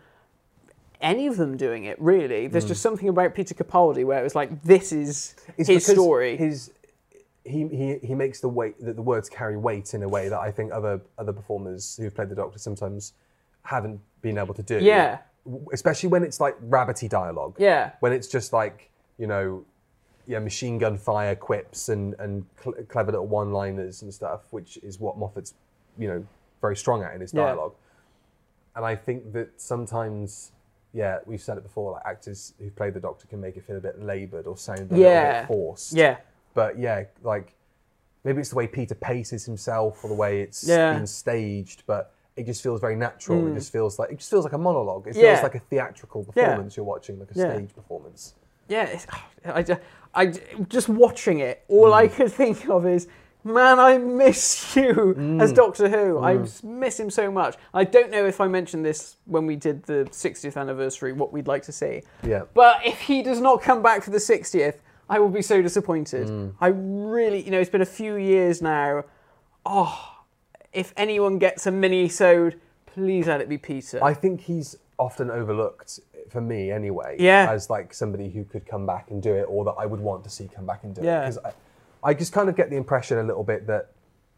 any of them doing it, really. There's mm. just something about Peter Capaldi where it was like, this is It's his because story. His, he, he he makes the weight that the words carry weight in a way that I think other other performers who've played the Doctor sometimes haven't been able to do. Yeah. Especially when it's like rabbity dialogue. Yeah. When it's just like, you know, yeah, machine gun fire quips and and cl- clever little one-liners and stuff, which is what Moffat's, you know, very strong at in his Yeah. dialogue. And I think that sometimes, yeah, we've said it before, like actors who play the Doctor can make it feel a bit laboured or sound a Yeah. little bit forced. Yeah. But yeah, like maybe it's the way Peter paces himself or the way it's Yeah. been staged, but it just feels very natural. It just feels like it just feels like a monologue. It feels Yeah. like a theatrical performance you're watching, like a Yeah. stage performance. Yeah, it's, I, ju- I ju- just watching it, all I could think of is, man, I miss you as Doctor Who. I just miss him so much. I don't know if I mentioned this when we did the sixtieth anniversary, what we'd like to see. Yeah. But if he does not come back for the sixtieth, I will be so disappointed. I really, you know, it's been a few years now. Oh, if anyone gets a mini-sode, please let it be Peter. I think he's often overlooked, for me anyway, Yeah. as like somebody who could come back and do it, or that I would want to see come back and do Yeah. it. Because I, I just kind of get the impression a little bit that,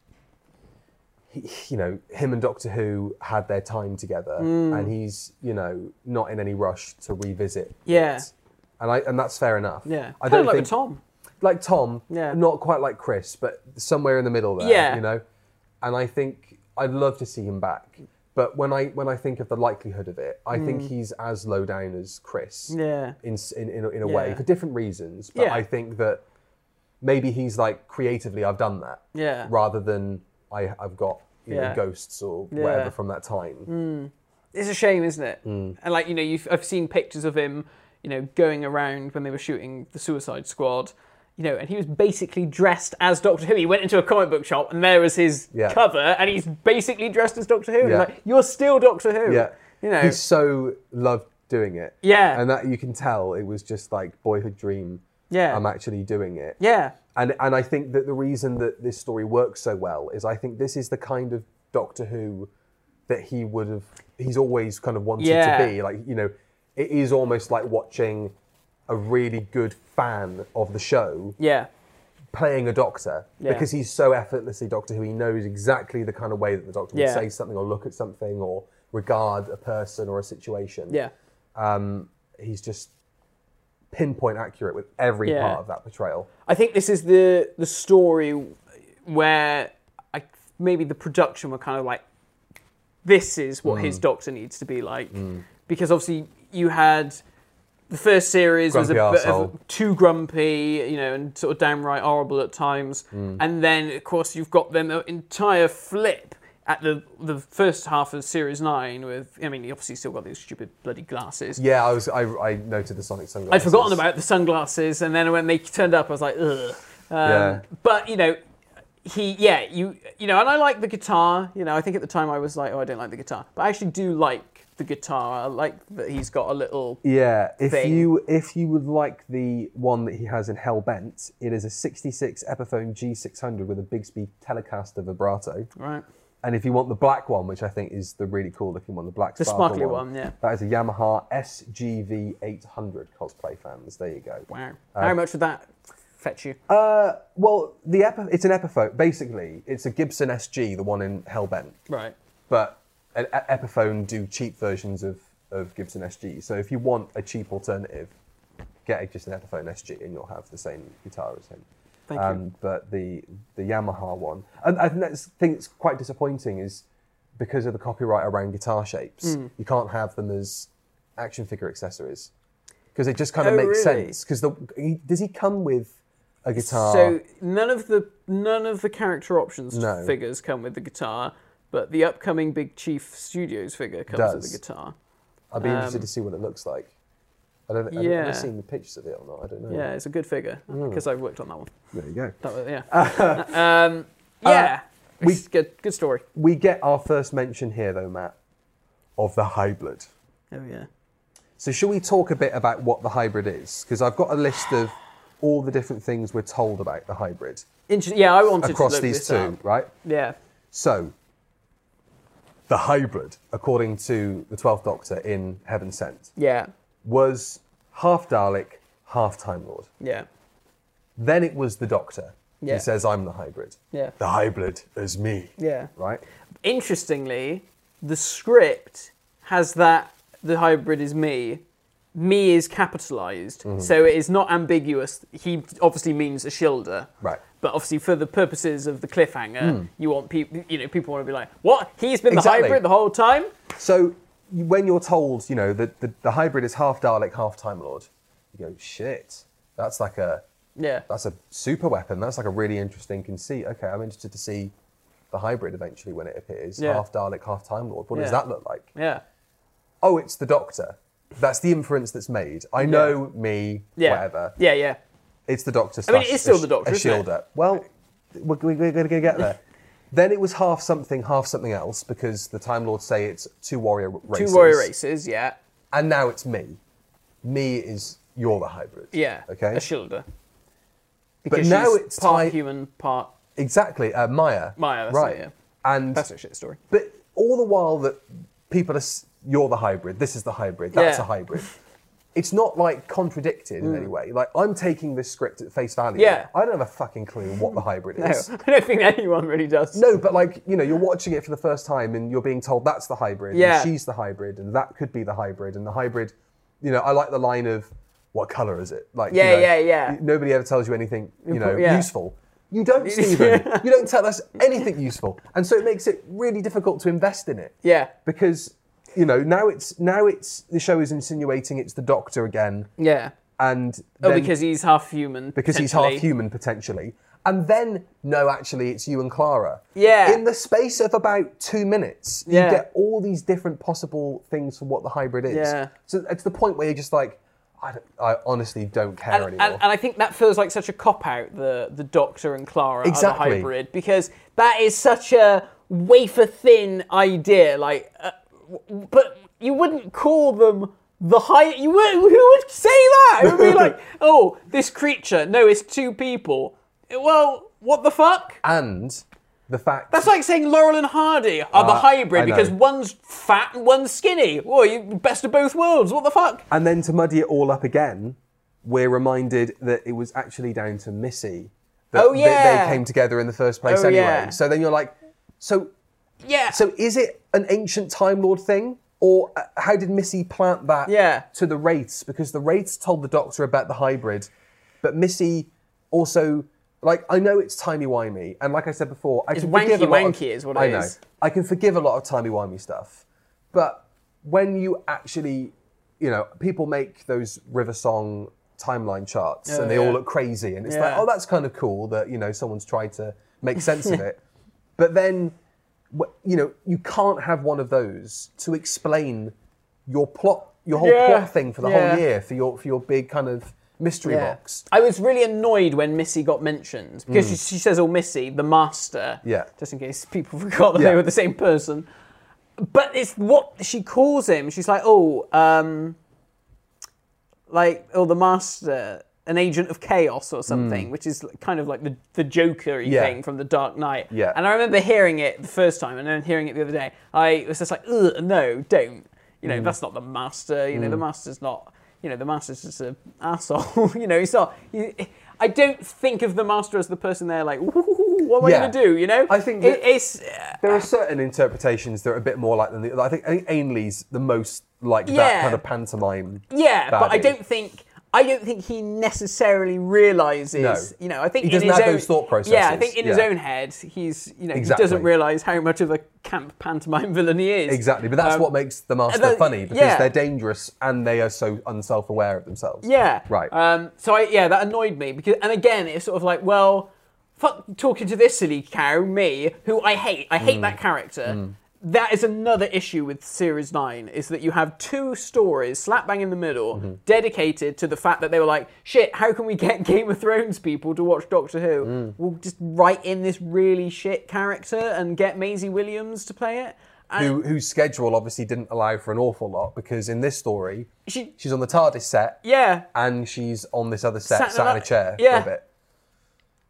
he, you know, him and Doctor Who had their time together, Mm. and he's, you know, not in any rush to revisit. Yeah. it. And I and that's fair enough. yeah, I kind of don't like think with Tom. like Tom, Yeah. not quite like Chris, but somewhere in the middle there. Yeah. You know, and I think I'd love to see him back. But when I when I think of the likelihood of it, I think he's as low down as Chris. Mm. Yeah. In in in a, in a way Yeah. for different reasons. But Yeah. I think that maybe he's like creatively I've done that. Yeah. Rather than I I've got you Yeah. know ghosts or Yeah. whatever from that time. It's a shame, isn't it? Mm. And like, you know, you've, I've seen pictures of him, you know, going around when they were shooting the Suicide Squad, you know, and he was basically dressed as Doctor Who. He went into a comic book shop and there was his Yeah. cover, and he's basically dressed as Doctor Who. Yeah. Like, you're still Doctor Who. Yeah. You know. He so loved doing it. Yeah. And that you can tell it was just like boyhood dream. Yeah. I'm actually doing it. Yeah. And and I think that the reason that this story works so well is I think this is the kind of Doctor Who that he would have he's always kind of wanted Yeah. to be. Like, you know, it is almost like watching a really good fan of the show Yeah. playing a doctor Yeah. because he's so effortlessly Doctor Who. He knows exactly the kind of way that the Doctor would Yeah. say something or look at something or regard a person or a situation. Yeah. Um, he's just pinpoint accurate with every Yeah. part of that portrayal. I think this is the the story where I maybe the production were kind of like, this is what Mm. his Doctor needs to be like, because obviously you had the first series was a Grumpy bit of arsehole. too grumpy, you know, and sort of downright horrible at times, Mm. and then of course you've got then the entire flip at the the first half of series nine with, I mean, you obviously still got these stupid bloody glasses. Yeah, I was. I, I noted the Sonic sunglasses. I'd forgotten about the sunglasses, and then when they turned up, I was like, ugh. Um, Yeah. But you know, he, yeah, you, you know, and I like the guitar. You know, I think at the time I was like, oh, I don't like the guitar, but I actually do like the guitar. I like that he's got a little. Yeah, if thing. you if you would like the one that he has in Hellbent, it is a sixty-six Epiphone G six hundred with a Bigsby Telecaster vibrato. Right. And if you want the black one, which I think is the really cool looking one, the black The sparkle sparkly one, yeah. that is a Yamaha S G V eight hundred. Cosplay fans, there you go. Wow. How much would that fetch you? Uh, well, the Epi- it's an Epiphone. Basically, it's a Gibson S G, the one in Hellbent. Right. But an E- Epiphone do cheap versions of, of Gibson S G. So if you want a cheap alternative, get a, just an Epiphone S G and you'll have the same guitar as him. Thank you. Um, but the the Yamaha one, and I think that's thing that's quite disappointing is because of the copyright around guitar shapes, Hmm. you can't have them as action figure accessories because it just kind of Oh, makes really? sense. Because he, does he come with a guitar? So none of the none of the character options No. figures come with the guitar, but the upcoming Big Chief Studios figure comes with Does. the guitar. I'd be interested um, to see what it looks like. I don't. I've Yeah. never seen the pictures of it or not. I don't know. Yeah, it's a good figure because I worked on that one. There you go. That was, yeah. um, yeah. we- It's good. Good story. We get our first mention here, though, Matt, of the hybrid. Oh yeah. So, shall we talk a bit about what the hybrid is? Because I've got a list of all the different things we're told about the hybrid Inter- yeah, I wanted across to look these this two, up. right? Yeah. So, the hybrid, according to the twelfth Doctor in Heaven Sent, Yeah. was half Dalek, half Time Lord. Yeah. Then it was the Doctor, Yeah. He says, I'm the hybrid. Yeah. The hybrid is me. Yeah. Right? Interestingly, the script has that the hybrid is me. Me is capitalized, Mm-hmm. so it is not ambiguous. He obviously means Ashilda. Right. But obviously, for the purposes of the cliffhanger, you want people, you know, people want to be like, "What? He's been Exactly. the hybrid the whole time?" So you- when you're told, you know, that the, the hybrid is half Dalek, half Time Lord, you go, shit, that's like a Yeah. that's a super weapon. That's like a really interesting conceit. Okay, I'm interested to see the hybrid eventually when it appears. Yeah. Half Dalek, half Time Lord. What does Yeah. that look like? Yeah. Oh, it's the Doctor. That's the inference that's made. I know me, Yeah. whatever. Yeah. Yeah. It's the Doctor. I mean, it slash is still Ash- the Doctor, isn't it? Ashilda. Well, we're, we're, we're going to get there. Then it was half something, half something else, because the Time Lords say it's two warrior races. Two warrior races. Yeah. And now it's me. Me is you're the hybrid. Yeah. Okay. Ashilda. But Because now she's it's part ti- human, part Exactly. Uh, Maya. Maya. That's right. it, yeah. And That's a shit story. but all the while that people are, s- you're the hybrid. This is the hybrid. That's Yeah. a hybrid. It's not like contradicted in any way. Like I'm taking this script at face value. Yeah. I don't have a fucking clue what the hybrid No, is. I don't think anyone really does. No, but like, you know, you're watching it for the first time and you're being told that's the hybrid, Yeah. and she's the hybrid, and that could be the hybrid, and the hybrid, you know, I like the line of, what colour is it? Like, Yeah, you know, yeah, yeah. Nobody ever tells you anything, you know, Yeah. useful. You don't, Stephen. You don't tell us anything useful. And so it makes it really difficult to invest in it. Yeah. Because, you know, now it's, now it's, the show is insinuating it's the Doctor again, Yeah. and Oh, then- because he's half human. because he's potentially. half human potentially. And then, no, actually, it's you and Clara. Yeah. In the space of about two minutes, Yeah. you get all these different possible things for what the hybrid is. Yeah. So it's the point where you're just like, I, don't, I honestly don't care And, anymore. and, and I think that feels like such a cop out, the the Doctor and Clara Exactly. are the hybrid, because that is such a wafer thin idea. Like, uh, w- but you wouldn't call them the high. You would. Who would say that? It would be like, oh, this creature. No, it's two people. Well, what the fuck? And the fact That's like saying Laurel and Hardy are the Uh, hybrid I know. because one's fat and one's skinny. Well, you best of both worlds. What the fuck? And then to muddy it all up again, we're reminded that it was actually down to Missy that, Oh, that yeah. they came together in the first place Oh, anyway. yeah. So then you're like, so Yeah. so is it an ancient Time Lord thing? Or uh, how did Missy plant that Yeah. to the Wraiths? Because the Wraiths told the Doctor about the hybrid, but Missy also, like, I know it's timey-wimey, and like I said before, I It's can forgive a lot of, wanky-wanky is what it I know. is. I can forgive a lot of timey-wimey stuff, but when you actually, you know, people make those River Song timeline charts Oh, and they yeah. all look crazy, and it's like, Yeah. oh, that's kind of cool that, you know, someone's tried to make sense of it. But then, wh- you know, you can't have one of those to explain your plot, your whole Yeah. plot thing for the Yeah. whole year, for your for your big kind of mystery box. I was really annoyed when Missy got mentioned because she, she says, "Oh, Missy, the master." Yeah. Just in case people forgot that Yeah. they were the same person. But it's what she calls him. She's like, "Oh, um, like, oh, the master, an agent of chaos or something," which is kind of like the the Joker-y Yeah. thing from The Dark Knight. Yeah. And I remember hearing it the first time and then hearing it the other day. I was just like, "Ugh, no, don't." You know, that's not the master. You know, the master's not. You know, the master's just an asshole. you know, he's not. He, I don't think of the master as the person there, like, "Ooh, what am Yeah. I going to do?" You know, I think it, that- it's. Uh, There are certain interpretations that are a bit more like than the. I think I think Ainley's the most like that Yeah. kind of pantomime. yeah, but I baddie. don't think. I don't think he necessarily realizes. No. You know, I think He in doesn't his have own, those thought processes. Yeah, I think in his Yeah. own head, he's. You know, Exactly. he doesn't realize how much of a camp pantomime villain he is. Exactly, but that's Um, what makes the master that- funny because yeah. they're dangerous and they are so unself-aware of themselves. Yeah. Right. Um, so I, yeah, that annoyed me because, and again, it's sort of like, well, fuck talking to this silly cow, me, who I hate. I Mm. hate that character. That is another issue with Series nine, is that you have two stories slap bang in the middle Mm-hmm. dedicated to the fact that they were like, shit, how can we get Game of Thrones people to watch Doctor Who? Mm. We'll just write in this really shit character and get Maisie Williams to play it. And Who, whose schedule obviously didn't allow for an awful lot because in this story, she, she's on the TARDIS set yeah. and she's on this other set, Sat sat, in a- in a chair yeah. for a bit.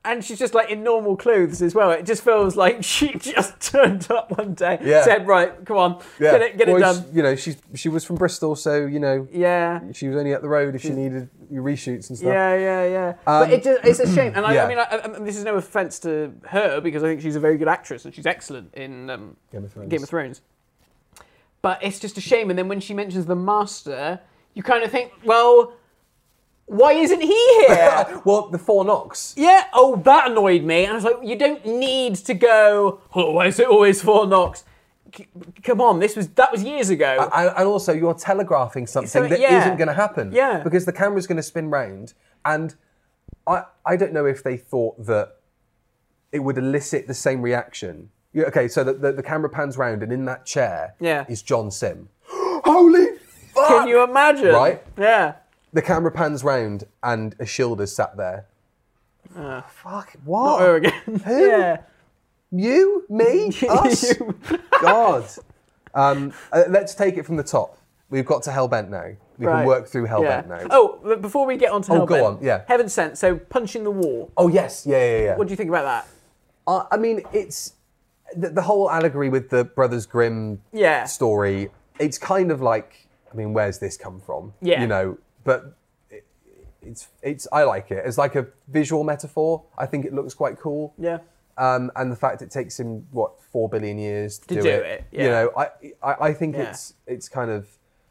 and she's just like in normal clothes as well. It just feels like she just turned up one day, Yeah. said, "Right, come on, Yeah. get it, get it Well, done." she- you know, she's she was from Bristol, so you know, Yeah. she was only up the road if she needed your reshoots and stuff. Yeah, yeah, yeah. Um, but it just, it's a shame, and I, yeah. I mean, I, I, this is no offense to her because I think she's a very good actress and she's excellent in um, Game of Thrones. Game of Thrones. But it's just a shame. And then when she mentions the Master, you kind of think, well, why isn't he here? Well, the Four Knocks. Yeah, oh, that annoyed me. And I was like, you don't need to go, oh, why is it always Four Knocks? C- come on, this was that was years ago. And, and also, you're telegraphing something So, that yeah. not going to happen. Yeah. Because the camera's going to spin round, and I I don't know if they thought that it would elicit the same reaction. Yeah, okay, so the, the, the camera pans round, and in that chair Yeah. is John Sim. Holy fuck! Can you imagine? Right? Yeah. The camera pans round, and Ishilda's sat there. Uh, Fuck, not what? her again. Who? Yeah. You? Me? Us? You. God. Um, uh, let's take it from the top. We've got to Hellbent now. We Right. can work through Yeah. Hellbent now. Oh, but before we get on to Oh, Hellbent, go on, yeah. Heaven Sent, so punching the wall. Oh, yes. Yeah, yeah, yeah. What do you think about that? Uh, I mean, it's the, the whole allegory with the Brothers Grimm Yeah. story. It's kind of like, I mean, where's this come from? Yeah. You know, but it, it's it's. I like it. It's like a visual metaphor. I think it looks quite cool. Yeah. Um, and the fact it takes him what four billion years to, To do, do it. it, You yeah. know, I I, I think Yeah. it's it's kind of.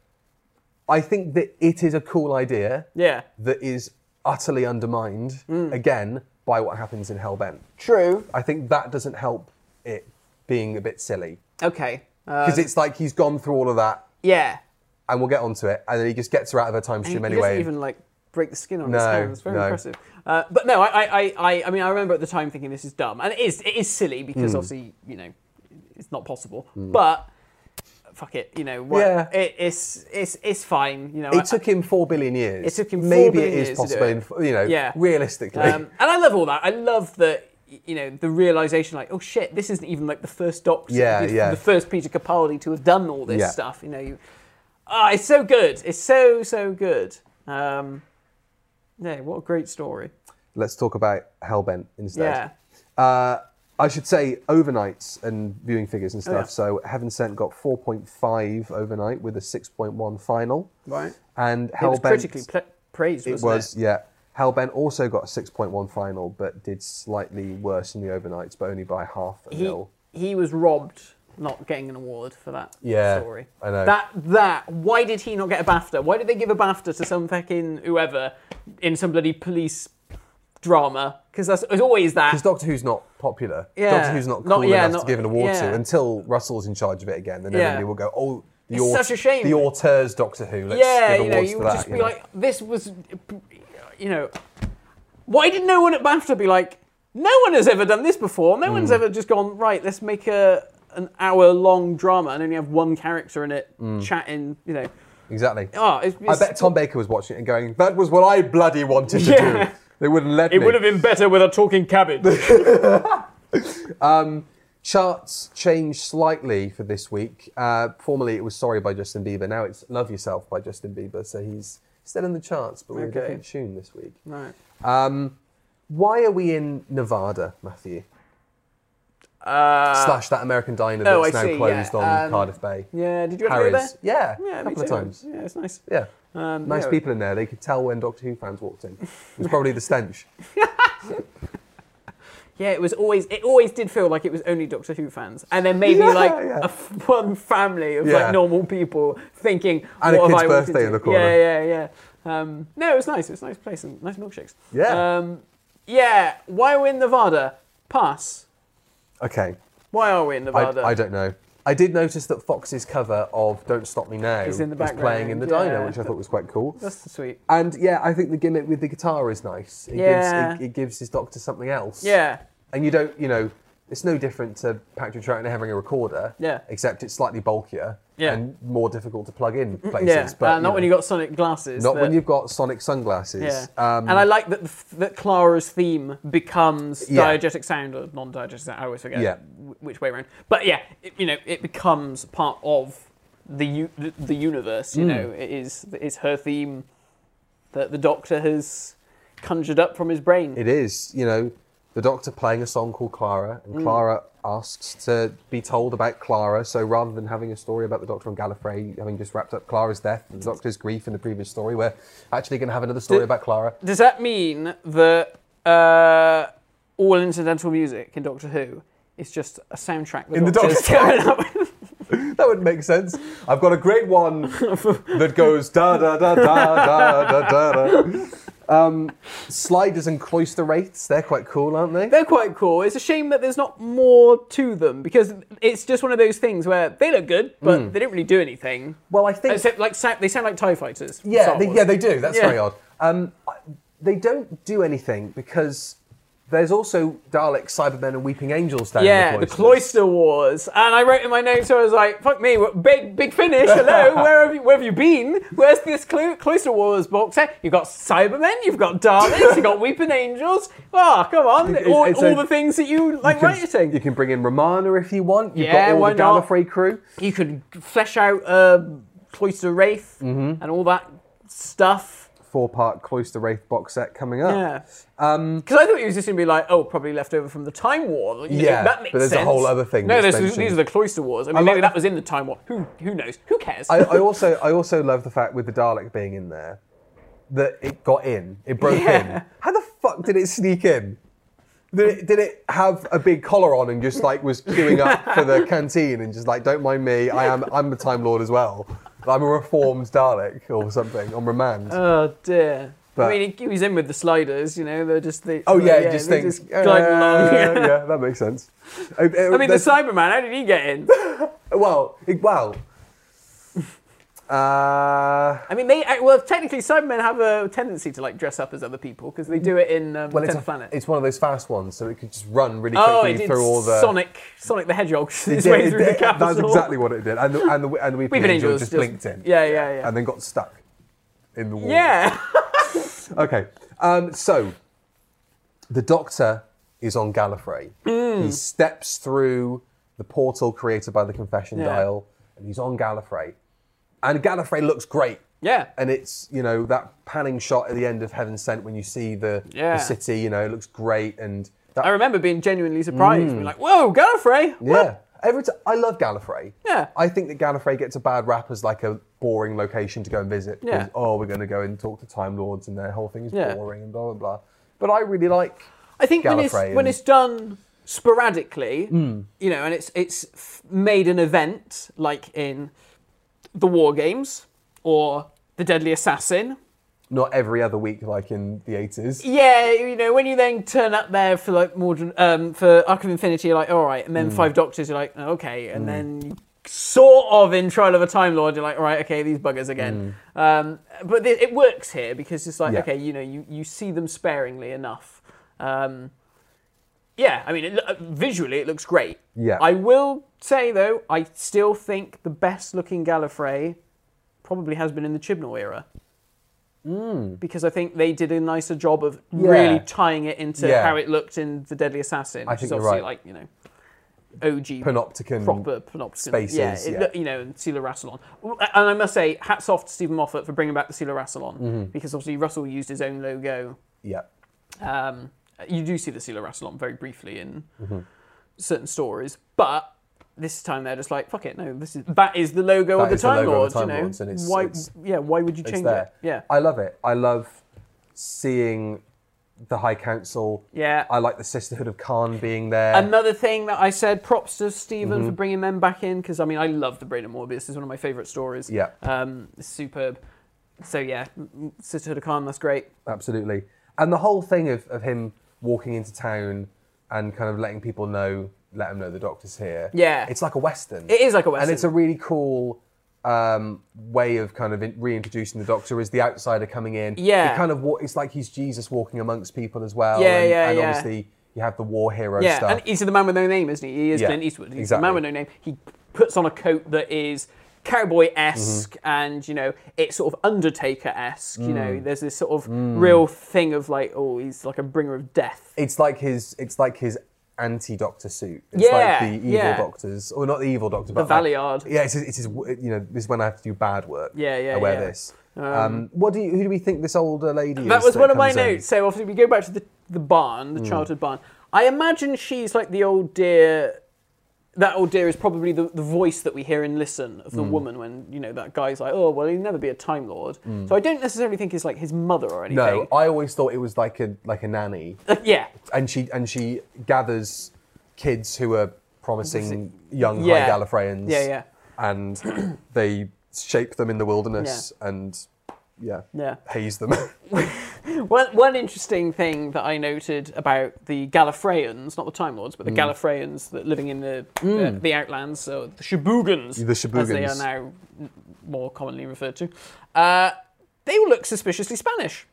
I think that it is a cool idea Yeah. that is utterly undermined Mm. again by what happens in Hellbent. True. I think that doesn't help it being a bit silly Okay. because Uh, it's like he's gone through all of that, yeah. and we'll get onto it, and then he just gets her out of her time And stream he anyway. doesn't even like break the skin on No, his hands. Very no. impressive. Uh, but no, I, I, I, I mean, I remember at the time thinking this is dumb, and it is, it is silly Hmm. because obviously, you know, it's not possible. But fuck it, you know, what, Yeah. it, it's, it's, it's fine. You know, It I- took him four billion years. It took him four Maybe billion it is years to do possible, it. in, you know, Yeah. realistically. Um, and I love all that. I love that, you know, the realization, like, oh shit, this isn't even like the first Doctor, Yeah, the, yeah. the first Peter Capaldi to have done all this Yeah. stuff. You know, you, ah, it's so good. It's so so good. Um, yeah, what a great story. Let's talk about Hellbent instead. Yeah, Uh, I should say overnights and viewing figures and stuff. Oh, yeah. So Heaven Sent got four point five overnight with a six point one final. right. And It was Hellbent... critically pla praised, It wasn't was, yeah. Hellbent also got a six point one final, but did slightly worse in the overnights, but only by half a He mil. he was robbed not getting an award for that Yeah, story. I know. That that why did he not get a BAFTA? Why did they give a BAFTA to some fucking whoever in some bloody police drama? Because that's it's always that. Because Doctor Who's not popular. Yeah. Doctor Who's not Not- cool yeah, enough not- to give an award yeah. to until Russell's in charge of it again. Then Yeah. everybody will go, oh, the, It's aut- such a shame. the auteurs Doctor Who. Let's yeah, give you know, awards you for would that. just be you know. like, this was, you know, why did no one at BAFTA be like, no one has ever done this before. No Hmm. one's ever just gone, right, let's make a an hour long drama and only have one character in it chatting, you know. Exactly. Oh, it's, Hmm. I it's- bet Tom Baker was watching it and going, that was what I bloody wanted to Yeah. do. They wouldn't let It me. would have been better with a talking cabbage. Charts changed slightly for this week. Uh, formerly it was Sorry by Justin Bieber. Now it's Love Yourself by Justin Bieber. So he's still in the charts, but we're Okay. a different tune this week. Right. Um, why are we in Nevada, Matthew? Uh, Slash that American diner oh, that's I now see, closed yeah. on Um, Cardiff Bay. yeah, did you ever go there? Harry's. Yeah, Yeah, a me couple of too. times. Yeah, it's nice. Yeah. Um, Nice yeah. people in there. They could tell when Doctor Who fans walked in. It was probably the stench. Yeah, it was always. It always did feel like it was only Doctor Who fans, and then maybe Yeah, like yeah. a f- one family of Yeah. like normal people thinking, And a "What have kid's I walked birthday into?" in the corner. Yeah, yeah, yeah. Um, no, it was nice. It was a nice place and nice milkshakes. Yeah. Um, yeah. Why are we in Nevada? Pass. Okay. Why are we in I, Nevada? I don't know. I did notice that Fox's cover of Don't Stop Me Now Is in the was playing in the background, diner, yeah. which I thought was quite cool. That's sweet. And yeah, I think the gimmick with the guitar is nice. It Yeah. gives it, it gives his Doctor something else. Yeah. And you don't, you know, it's no different to Patrick Troughton having a recorder. Yeah. Except it's slightly bulkier Yeah. and more difficult to plug in places. Yeah. But uh, you not know, when you got Sonic glasses. not that- when you've got Sonic sunglasses. Yeah. Um, and I like that that Clara's theme becomes Yeah. diegetic sound or non-diegetic sound. I always forget Yeah. wh- which way around. But yeah, it, you know, it becomes part of the u- the, the universe. Hmm. You know, it is it's her theme that the Doctor has conjured up from his brain. It is, you know, the Doctor playing a song called Clara, and Mm. Clara asks to be told about Clara. So rather than having a story about the Doctor on Gallifrey, having just wrapped up Clara's death and the Doctor's grief in the previous story, we're actually going to have another story Did- about Clara. Does that mean that uh, all incidental music in Doctor Who is just a soundtrack the In the Doctor's Doctor- coming up with? That would make sense. I've got a great one that goes da da da da da da da da. Um, sliders and cloister wraiths, they're quite cool, aren't they? They're quite cool. It's a shame that there's not more to them because it's just one of those things where they look good, but Mm. they don't really do anything. Well, I think... Except like sa- they sound like TIE fighters. from Yeah, Star they, Wars. yeah, they do. That's Yeah. very odd. Um, I- they don't do anything because there's also Daleks, Cybermen, and Weeping Angels down Yeah, in the the cloisters. Cloister Wars. And I wrote in my notes, I was like, fuck me, what- big big finish, hello, where have you, where have you been? Where's this Clo- Cloister Wars box set? You've got Cybermen, you've got Daleks, you've got Weeping Angels. Oh, come on, It- all, it's all a- the things that you like You can, writing. you can bring in Romana if you want. You've Yeah, got all why the not? Gallifrey crew. You could flesh out uh, Cloister Wraith Mm-hmm. and all that stuff. Four-part Cloister Wraith box set coming up. Yeah. Um, Because I thought he was just going to be like, oh, probably left over from the Time War. You know, Yeah, that makes but there's a sense. whole other thing No, that's this is, mentioned. these are the Cloister Wars. I mean, I like maybe the- that was in the Time War. Who who knows? Who cares? I, I also I also love the fact with the Dalek being in there that it got in, it broke Yeah. in. How the fuck did it sneak in? Did it, did it have a big collar on and just like was queuing up for the canteen and just like, don't mind me, I am I'm the Time Lord as well. I'm a reformed Dalek or something on remand. Oh dear. But- I mean, he, he was in with the sliders, you know. They're just the. oh yeah, yeah, just they think. just glide uh, along. yeah, that makes sense. I, I mean, the there's- Cyberman. How did he get in? well, it, well. Uh, I mean, they well technically Cybermen have a tendency to like dress up as other people because they do it in um, well, it's, Tenth a, Planet. it's one of those fast ones, so it could just run really quickly Oh, it did through all the. Sonic, Sonic the Hedgehog It his did, way it through did. the capital. That's exactly what it did, and the and the and the Weeping, Weeping Angel Angels just, just- blinked in. Yeah, yeah, yeah. And then got stuck in the wall. Yeah. Okay. Um, so the Doctor is on Gallifrey. Mm. He steps through the portal created by the Confession Yeah. Dial, and he's on Gallifrey. And Gallifrey looks great. Yeah. And it's, you know, that panning shot at the end of Heaven Sent when you see the, Yeah. the city, you know, it looks great. And that, I remember being genuinely surprised, being like, "Whoa, Gallifrey!" What? yeah. Every t- I love Gallifrey. Yeah. I think that Gallifrey gets a bad rap as like a boring location to go and visit. Because, Yeah. oh, we're going to go and talk to Time Lords and their whole thing is Yeah. boring and blah, blah, blah. But I really like I think when it's Gallifrey when and- it's done sporadically, Hmm. you know, and it's it's f- made an event like in the War Games or the Deadly Assassin. not every other week like in the eighties. Yeah, you know, when you then turn up there for like Mordred, um, for Arc of Infinity, you're like, all right, and then Hmm. Five Doctors, you're like, okay, and then you sort of in Trial of a Time Lord, you're like, all right, okay, these buggers again. Um, but th- it works here because it's like, Hmm. Yeah. okay, you know, you, you see them sparingly enough. Um, yeah, I mean, it, lo- visually it looks great. Yeah. I will say though, I still think the best looking Gallifrey probably has been in the Chibnall era. Because I think they did a nicer job of Hmm. Yeah. really tying it into Yeah. how it looked in The Deadly Assassin, I which think is you're obviously right. like, you know, O G Panopticon proper Panopticon. spaces, Yeah, it, yeah. look- you know, and Sela Rassilon. And I must say, hats off to Stephen Moffat for bringing back the Sela Rassilon, Mm-hmm. because obviously Russell used his own logo. Yeah. Um, you do see the Sela Rassilon very briefly in Mm-hmm. certain stories, but this time they're just like, fuck it, no, this is that is the logo That of the is the Time logo of Lords, the Time you know. Lords, and it's- why? it's- yeah, why would you It's change there. it? Yeah, I love it. I love seeing the High Council. yeah. I like the Sisterhood of Khan being there. Another thing that I said, props to Stephen Mm-hmm. for bringing them back in, because I mean, I love the Braden Morbius. This is one of my favourite stories. Yeah. Um, it's superb. So yeah, Sisterhood of Khan, that's great. Absolutely. And the whole thing of, of him walking into town and kind of letting people know, let them know the Doctor's here. Yeah. It's like a Western. It is like a Western. And it's a really cool um, way of kind of in- reintroducing the Doctor as the outsider coming in. Yeah. It kind of, wa- it's like he's Jesus walking amongst people as well. Yeah, and, yeah, and yeah. obviously you have the war hero Yeah, stuff. and he's the man with no name, isn't he? He is Yeah, Clint Eastwood. He's exactly. the man with no name. He puts on a coat that is cowboy-esque, Mm-hmm. and you know, it's sort of Undertaker-esque. You know, Mm. there's this sort of real thing of like, oh, he's like a bringer of death. It's like his, it's like his anti-Doctor suit. It's Yeah, like the evil yeah. Doctors, or not the evil Doctor, The but like- Valiard. yeah, it's, his- it's his, you know, this is when I have to do bad work. Yeah, yeah, I wear yeah. this. Um, what do you, who do we think this older lady is? That was one of my comes in? notes. So obviously we go back to the, the barn, Mm. the childhood barn. I imagine she's like the old dear. That old dear is probably the, the voice that we hear in Listen of the Mm. woman when, you know, that guy's like, oh, well, he'll never be a Time Lord. So I don't necessarily think it's like his mother or anything. No, I always thought it was like a like a nanny, Uh, yeah. and she and she gathers kids who are promising young Yeah. High Gallifreyans. Yeah, yeah. And they shape them in the wilderness and yeah, Yeah. haze them. One, one interesting thing that I noted about the Gallifreyans, not the Time Lords, but the Mm. Gallifreyans that living in the uh, the Outlands, so the Shibugans, The as they are Shibugans. now more commonly referred to, uh, they all look suspiciously Spanish.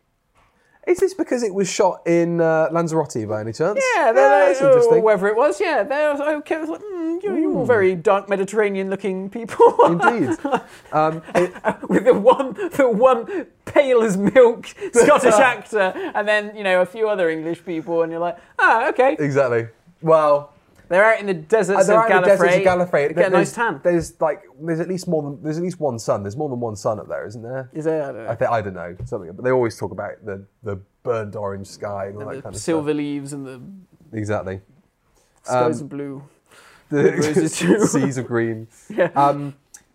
Is this because it was shot in uh, Lanzarote by any chance? Yeah, they're like, that's interesting. or wherever it was. Yeah, they're okay. I was like, mm, you're, you're all very dark Mediterranean-looking people. Indeed. Um, it- With the one, the one pale as milk Scottish actor, and then you know a few other English people, and you're like, ah, okay. exactly. Well, They're out in the deserts they're of out in the Gallifrey. deserts of Gallifrey. They get a nice There's- tan. There's like there's at least more than there's at least one sun. There's more than one sun up there, isn't there? Is there? I don't know. I think I don't know something, but they always talk about the the burnt orange sky and all that the kind of silver leaves and the stuff. Exactly. skies Um, are blue. The roses too. seas of green. Yeah. Um,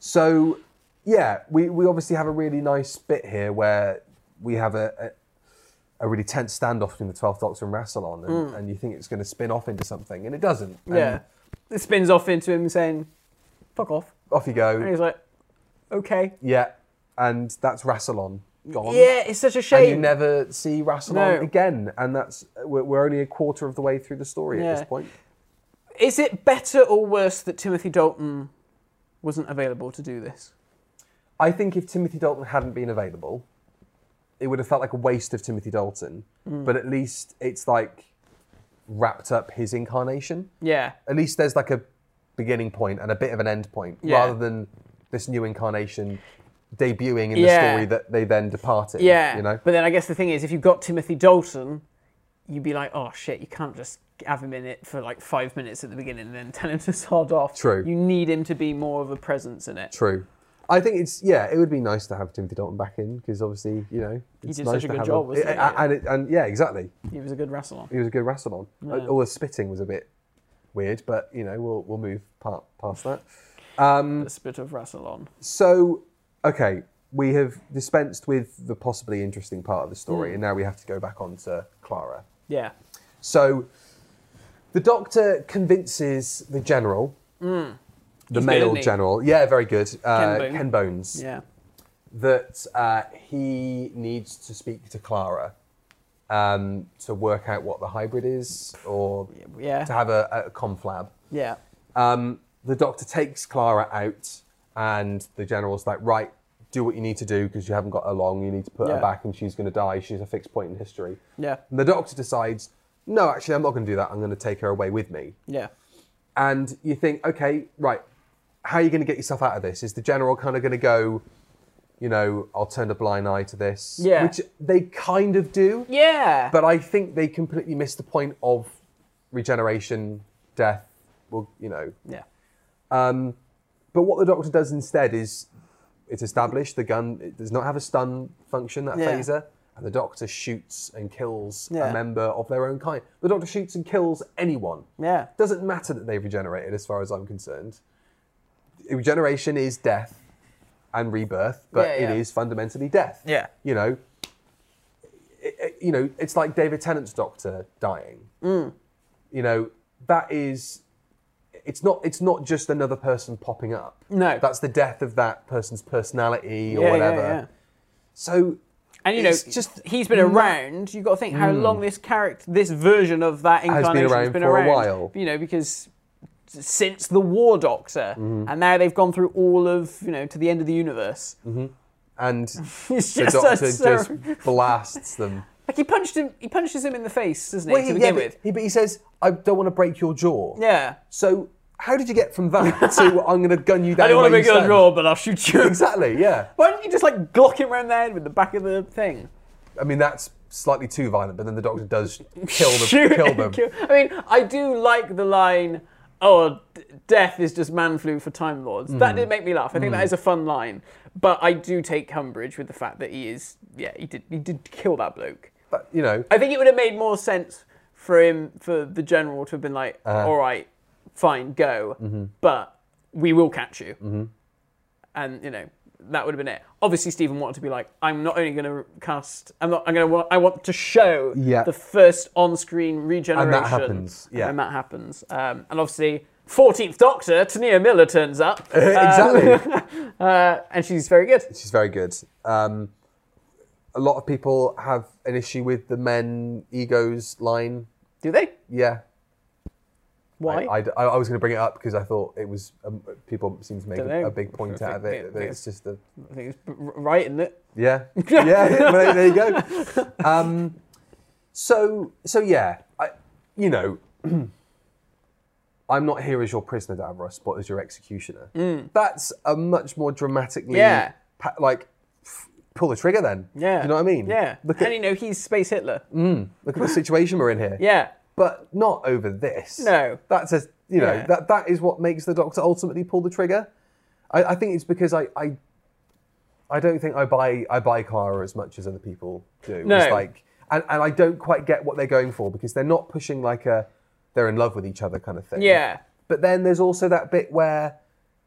so yeah, we, we obviously have a really nice bit here where we have a, a, a really tense standoff between the twelfth Doctor and Rassilon, and, and you think it's going to spin off into something, and it doesn't. And yeah. It spins off into him saying, "Fuck off," off you and go. he's like, "Okay." Yeah, and that's Rassilon gone. Yeah, it's such a And shame. you never see Rassilon No. again, and that's we're, we're only a quarter of the way through the story Yeah. at this point. Is it better or worse that Timothy Dalton wasn't available to do this? I think if Timothy Dalton hadn't been available, it would have felt like a waste of Timothy Dalton. Mm. But at least it's like wrapped up his incarnation. Yeah. At least there's like a beginning point and a bit of an end point, Yeah. rather than this new incarnation debuting in the Yeah. story that they then depart in. Yeah. You know? But then I guess the thing is, if you've got Timothy Dalton, you'd be like, oh shit, you can't just have him in it for like five minutes at the beginning and then tell him to sod off. True. You need him to be more of a presence in it. True. I think it's yeah. It would be nice to have Timothy Dalton back in because obviously you know it's did nice such a to good have job, wasn't he? and, and, it, and yeah, exactly. He was a good wrestler. He was a good Rassilon. Yeah. All the spitting was a bit weird, but you know we'll we'll move part, past that. Um, A spit of Rassilon. so okay, we have dispensed with the possibly interesting part of the story, Mm. and now we have to go back on to Clara. Yeah. So the Doctor convinces the General. Mm. The He's good, male isn't he? general, yeah, very good. Uh, Ken Bone. Ken Bones. Yeah. That uh, he needs to speak to Clara um, to work out what the hybrid is, or Yeah. to have a, a conflab. Yeah. Um, the Doctor takes Clara out, and the General's like, right, do what you need to do because you haven't got her long. You need to put Yeah. her back, and she's going to die. She's a fixed point in history. Yeah. And the Doctor decides, no, actually, I'm not going to do that. I'm going to take her away with me. Yeah. And you think, okay, right, how are you going to get yourself out of this? Is the General kind of going to go, you know, I'll turn a blind eye to this? Yeah. Which they kind of do, Yeah. but I think they completely miss the point of regeneration, death, well, you know. yeah. Um, but what the Doctor does instead is, it's established, the gun it does not have a stun function, that Yeah. phaser, and the Doctor shoots and kills Yeah. a member of their own kind. The Doctor shoots and kills anyone. Yeah. Doesn't matter that they've regenerated, as far as I'm concerned. Regeneration is death and rebirth, but Yeah, yeah. it is fundamentally death. Yeah. You know, it, it- you know, it's like David Tennant's Doctor dying. Mm. You know, that is, it's not, it's not just another person popping up. No. That's the death of that person's personality or Yeah, yeah, whatever. yeah. So, And you know, it's just he's been around. You've got to think how long this character, this version of that incarnation around has been for a around. while. You know, because since the War Doctor, Mm-hmm. and now they've gone through all of, you know, to the end of the universe. and It's the just Doctor so- just blasts them. like he punched him. He punches him in the face, doesn't he? Well, to he, begin yeah, with. but he, but he says, I don't want to break your jaw. Yeah. So how did you get from that to I'm going to gun you down? I don't want to where make you your stand? jaw, but I'll shoot you. Exactly, yeah. Why don't you just like glock him around the head with the back of the thing? I mean, that's slightly too violent, but then the Doctor does kill them. Shoot kill him, them. kill- I mean, I do like the line, oh, d- death is just man flu for Time Lords. Mm. That did make me laugh. I think that is a fun line. But I do take umbrage with the fact that he is, yeah, he did he did kill that bloke. But, you know, I think it would have made more sense for him, for the general to have been like, Uh-huh. all right, fine, go, Mm-hmm. but we will catch you. Mm-hmm. And, you know, that would have been it. Obviously, Stephen wanted to be like, I'm not only going to cast, I'm not, I'm going to, I want to show Yeah. the first on-screen regeneration. And that happens, yeah. And that happens. Um, and obviously, fourteenth Doctor, Tania Miller turns up. exactly. Uh, and she's very good. She's very good. Um, a lot of people have an issue with the men egos line. Do they? Yeah. Why? I, I, I was going to bring it up because I thought it was, um, people seem to make Don't a, know. a big point I out of think- it. I That think- it's just a, I think it's r- right, isn't it? yeah. Yeah, well, there you go. Um, so, so yeah, I, you know, I'm not here as your prisoner, Davros, but as your executioner. That's a much more dramatically, Mm. Yeah. pa- like, f- pull the trigger then. Yeah. Do you know what I mean? Yeah. Look and at, you know, he's Space Hitler. look at the situation we're in here. Yeah. But not over this. No. That's a, you know, Yeah. that, that is what makes the Doctor ultimately pull the trigger. I, I think it's because I, I, I don't think I buy, I buy Clara as much as other people do. No. It's like, and, and I don't quite get what they're going for because they're not pushing like a, they're in love with each other kind of thing. Yeah. But then there's also that bit where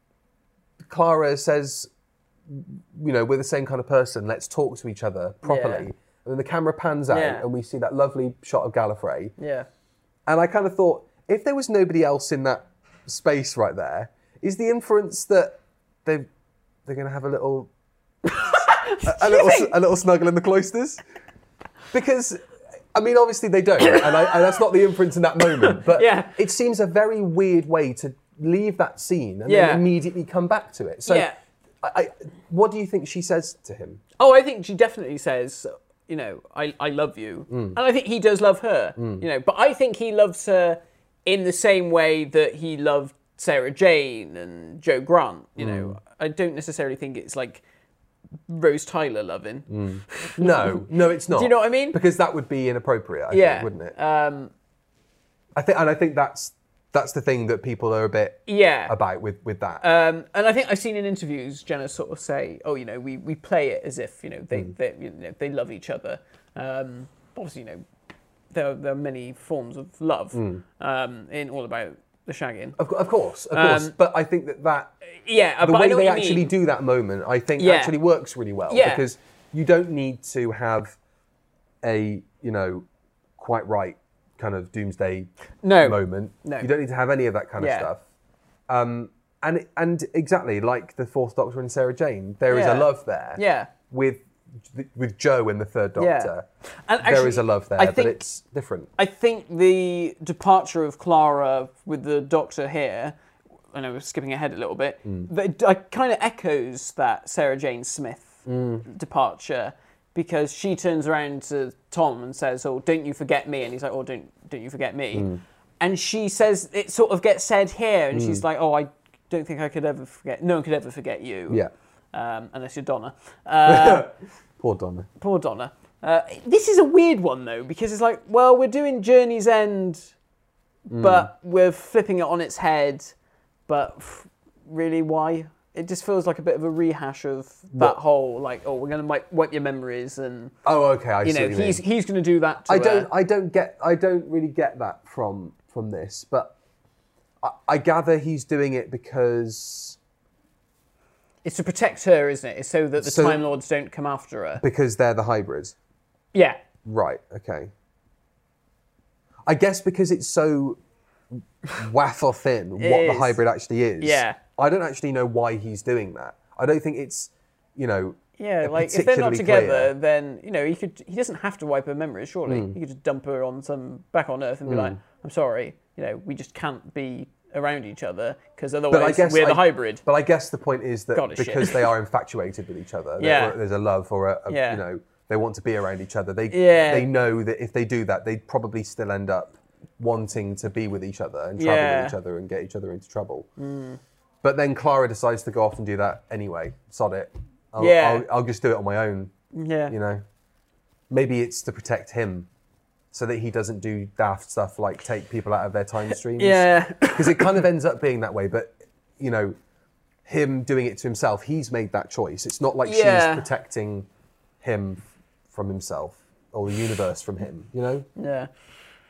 Clara says, you know, we're the same kind of person. Let's talk to each other properly. Yeah. And then the camera pans out Yeah. and we see that lovely shot of Gallifrey. Yeah. And I kind of thought, if there was nobody else in that space right there, is the inference that they they're going to have a little a, a little a little snuggle in the cloisters? Because I mean, obviously they don't, and, I, and that's not the inference in that moment. But Yeah. it seems a very weird way to leave that scene and Yeah. then immediately come back to it. So, Yeah. I, I, what do you think she says to him? Oh, I think she definitely says, you know, I, I love you. And I think he does love her, you know, but I think he loves her in the same way that he loved Sarah Jane and Joe Grant, you know. I don't necessarily think it's like Rose Tyler loving. No, no, it's not. Do you know what I mean? Because that would be inappropriate, I Yeah. think, wouldn't it? Um, I think, and I think that's that's the thing that people are a bit yeah. about with with that. Um, and I think I've seen in interviews Jenna sort of say, "Oh, you know, we, we play it as if you know they they you know, they love each other." Um, obviously, you know, there there are many forms of love um, in All About the Shagging. of, of course, of course. um, But I think that that Yeah, the but I way know they what you actually mean. do that moment, I think, Yeah. actually works really well Yeah. because you don't need to have a you know quite right kind of doomsday No. moment. No. You don't need to have any of that kind Yeah. of stuff. Um, and and exactly like the Fourth Doctor and Sarah Jane, there is Yeah. a love there. Yeah. With with Joe and the Third Yeah. Doctor, And there is actually, a love there, I but think- it's different. I think the departure of Clara with the Doctor here, I know we're skipping ahead a little bit, but it kind of echoes that Sarah Jane Smith departure because she turns around to Tom and says, "Oh, don't you forget me?" And he's like, "Oh, don't don't you forget me?" And she says it sort of gets said here, and she's like, "Oh, I don't think I could ever forget. No one could ever forget you." Yeah. Um, unless you're Donna. Uh, Poor Donna. Poor Donna. Uh, this is a weird one though, because it's like, well, we're doing Journey's End, but we're flipping it on its head. But f- really, why? It just feels like a bit of a rehash of that What? whole like, oh, we're gonna wipe, wipe your memories, and Oh, okay. I you see know, what you he's mean. he's gonna do that. To I don't. her. I don't get. I don't really get that from from this, but I, I gather he's doing it because It's to protect her, isn't it? It's so that the So- Time Lords don't come after her. because they're the hybrids. Yeah. Right. Okay. I guess because it's so waffle thin what the is. hybrid actually is. Yeah. I don't actually know why he's doing that. I don't think it's, you know. Yeah, uh, like if they're not particularly together, clear. then you know he could. He doesn't have to wipe her memories. Surely Hmm. he could just dump her on some back on Earth and be like, "I'm sorry, you know, we just can't be around each other because But I otherwise guess we're the I- hybrid." But I guess the point is that God, it's shit. because they are infatuated with each other, that Yeah. there's a love or a, a Yeah. you know, they want to be around each other. They Yeah. they know that if they do that, they'd probably still end up wanting to be with each other and travel Yeah. with each other and get each other into trouble. But then Clara decides to go off and do that anyway. Sod it. I'll, Yeah. I'll, I'll just do it on my own. Yeah, You know, maybe it's to protect him, so that he doesn't do daft stuff like take people out of their time streams. yeah, Because it kind of ends up being that way, but you know, him doing it to himself, he's made that choice. It's not like Yeah. she's protecting him from himself or the universe from him. You know, yeah.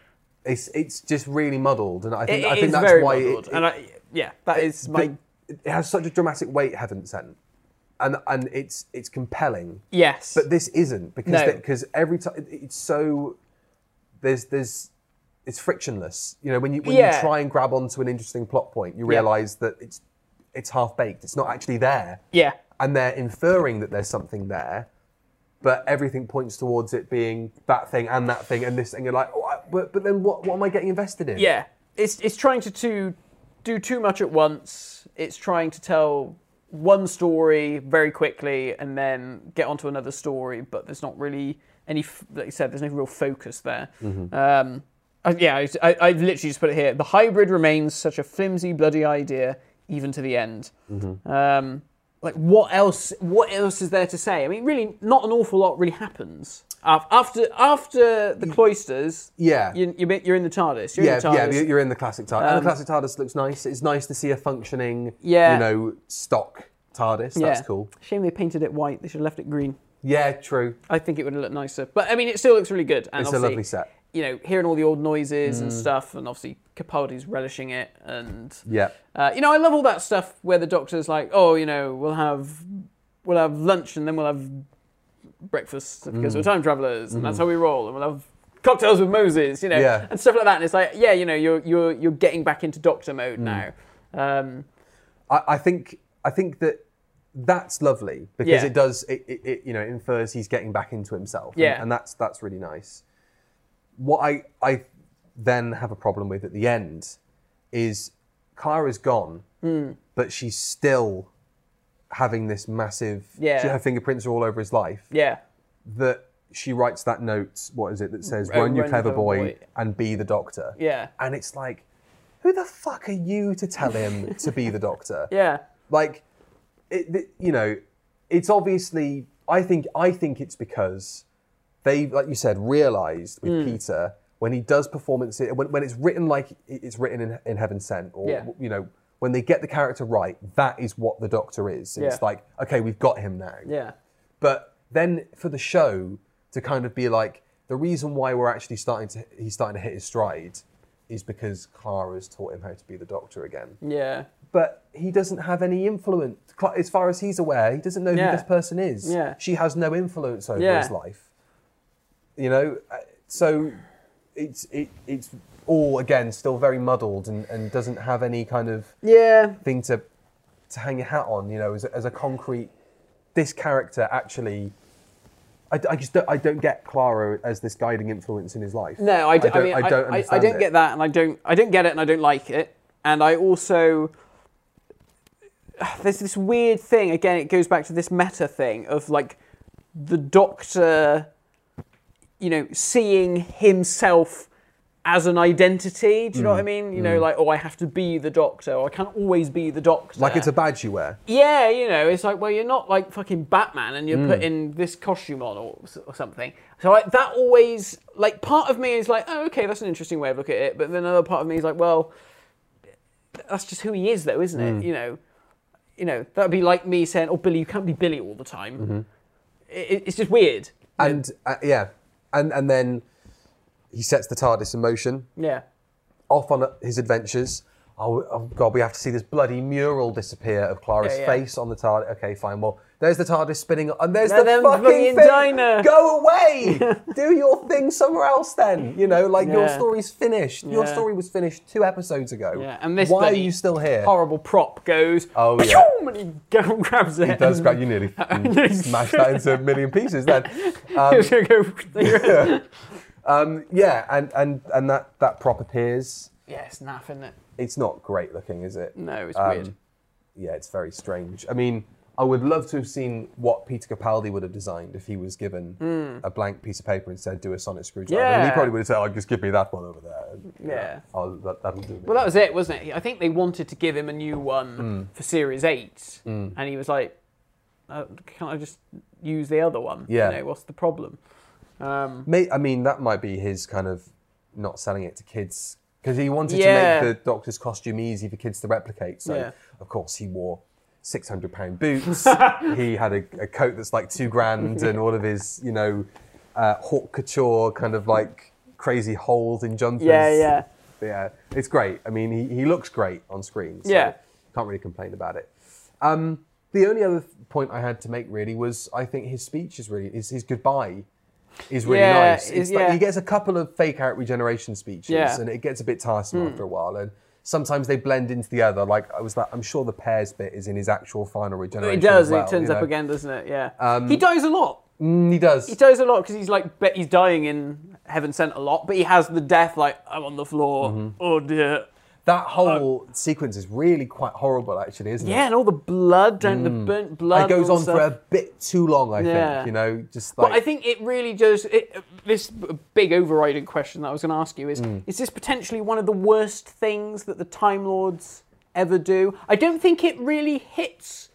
it's it's just really muddled, and I think It, I it think is that's very why muddled. it, and I, yeah, that is my... But it has such a dramatic weight, Heaven Sent, and and it's it's compelling. Yes. But this isn't because No. because every time it's so there's there's it's frictionless. You know, when you when Yeah. you try and grab onto an interesting plot point, you Yeah. realise that it's it's half baked. It's not actually there. Yeah. And they're inferring that there's something there, but everything points towards it being that thing and that thing and this thing. You're like, oh, I- but but then what what am I getting invested in? Yeah. It's it's trying to, to do too much at once. It's trying to tell one story very quickly and then get onto another story, but there's not really any, f- like you said, there's no real focus there. Mm-hmm. Um, I, yeah, I, I, I've literally just put it here. The hybrid remains such a flimsy, bloody idea, even to the end. Mm-hmm. Um, like, what else? What else is there to say? I mean, really, not an awful lot really happens Af- after after the cloisters. Yeah. you, you're you're in the TARDIS. You're Yeah, in the TARDIS. yeah, you're in the classic TARDIS. and Um, the classic TARDIS looks nice. It's nice to see a functioning, Yeah. you know, stock TARDIS. That's Yeah. cool. Shame they painted it white. They should have left it green. Yeah, true. I think it would have looked nicer. But I mean, it still looks really good. And It's a obviously, lovely set. You know, hearing all the old noises and stuff, and obviously Capaldi's relishing it, and Yeah. uh, you know, I love all that stuff where the Doctor's like, oh, you know, we'll have we'll have lunch and then we'll have breakfast because we're time travelers, and that's how we roll, and we'll have cocktails with Moses, you know, Yeah. and stuff like that. And it's like, yeah, you know, you're you're you're getting back into Doctor mode now. Um, I, I think I think that that's lovely because Yeah. it does it, it, it you know infers he's getting back into himself. and- Yeah. and, that's that's really nice. What I I then have a problem with at the end is Clara's gone, Hmm. but she's still having this massive. Yeah. Her fingerprints are all over his life. yeah, That she writes that note. What is it that says? Oh, "Run, you run, clever clever boy, boy." and be the Doctor." yeah, And it's like, who the fuck are you to tell him to be the Doctor? yeah, Like, it, it- you know, it's obviously. I think. I think it's because they, like you said, realised with Hmm. Peter when he does performance when, when it's written like it's written in, in Heaven Sent, or Yeah. you know, when they get the character right, that is what the Doctor is. And It's Yeah. like, okay, we've got him now. yeah, But then for the show to kind of be like, the reason why we're actually starting to he's starting to hit his stride is because Clara's taught him how to be the Doctor again. yeah. But he doesn't have any influence. Cla- As far as he's aware, he doesn't know Yeah. who this person is. Yeah. She has no influence over Yeah. his life. You know, Uh, so it's it, it's all again still very muddled and, and doesn't have any kind of Yeah, thing to to hang your hat on. You know, as a, as a concrete, this character actually. I, I just don't, I don't get Clara as this guiding influence in his life. no, I, d- I don't, mean, I don't I, understand I don't it. get that, and I don't, I don't get it, and I don't like it, and I also, there's this weird thing. Again, it goes back to this meta thing of like the Doctor, you know, seeing himself as an identity. Do you know Mm, what I mean? You know, like, oh, I have to be the Doctor, or I can't always be the Doctor. Like it's a badge you wear. Yeah, you know, it's like, well, you're not like fucking Batman and you're Mm. putting this costume on or, or something. So like, that always, like, part of me is like, oh, okay, that's an interesting way of looking at it. But then another part of me is like, well, that's just who he is, though, isn't Mm. it? You know, you know, that would be like me saying, oh, Billy, you can't be Billy all the time. Mm-hmm. It, it's just weird. And uh, yeah, and and then he sets the TARDIS in motion, Yeah. off on his adventures. Oh, oh God, we have to see this bloody mural disappear of Clara's Yeah, yeah. face on the TARDIS. Okay, fine. Well, there's the TARDIS spinning, and there's There the them fucking fucking thing. diner. Go away. Do your thing somewhere else, then. You know, like your Yeah. story's finished. Your Yeah. story was finished two episodes ago. Yeah, and this Why are bloody you still here? Horrible prop goes, Oh, yeah. and he go and grabs it. He does and- grab you nearly smashed that into a million pieces. Then. Um, He was gonna go, Um, yeah, and, and, and that, that prop appears. yeah, it's naff, isn't it? It's not great looking, is it? No, it's Um, weird. Yeah, it's very strange. I mean, I would love to have seen what Peter Capaldi would have designed if he was given a blank piece of paper and said, do a sonic screwdriver. And he Hmm. Yeah. probably would have said, oh, just give me that one over there. And, Yeah. I'll, that, that'll do me. Well, that was it, wasn't it? I think they wanted to give him a new one for Series eight, and he was like, uh, can't I just use the other one? Yeah. You know, what's the problem? Um, May, I mean, that might be his kind of not selling it to kids. Because he wanted Yeah. to make the Doctor's costume easy for kids to replicate. So, Yeah. of course, he wore six hundred pound boots. He had a, a coat that's like two grand and all of his, you know, uh, haute couture kind of like crazy holes in jumpers. Yeah, yeah. Yeah, it's great. I mean, he, he looks great on screen. So Yeah. can't really complain about it. Um, the only other point I had to make really was I think his speech is really, his, his goodbye is really Yeah, nice. It's is- like yeah. he gets a couple of fake out regeneration speeches Yeah. and it gets a bit tiresome after a while. And sometimes they blend into the other. Like I was like, I'm sure the pairs bit is in his actual final regeneration. It does. as well, it turns you up know? again, doesn't it? Yeah. he dies a lot. Mm, he does. He dies a lot because he's like, bet he's dying in Heaven Sent a lot, but he has the death like, I'm on the floor. Mm-hmm. Oh dear. That whole sequence is really quite horrible, actually, isn't it? Yeah, and all the blood down the burnt blood. It goes and all on stuff. for a bit too long, I Yeah. think. You know, just like. But I think it really does. It, this big overriding question that I was going to ask you is: Mm. Is this potentially one of the worst things that the Time Lords ever do? I don't think it really hits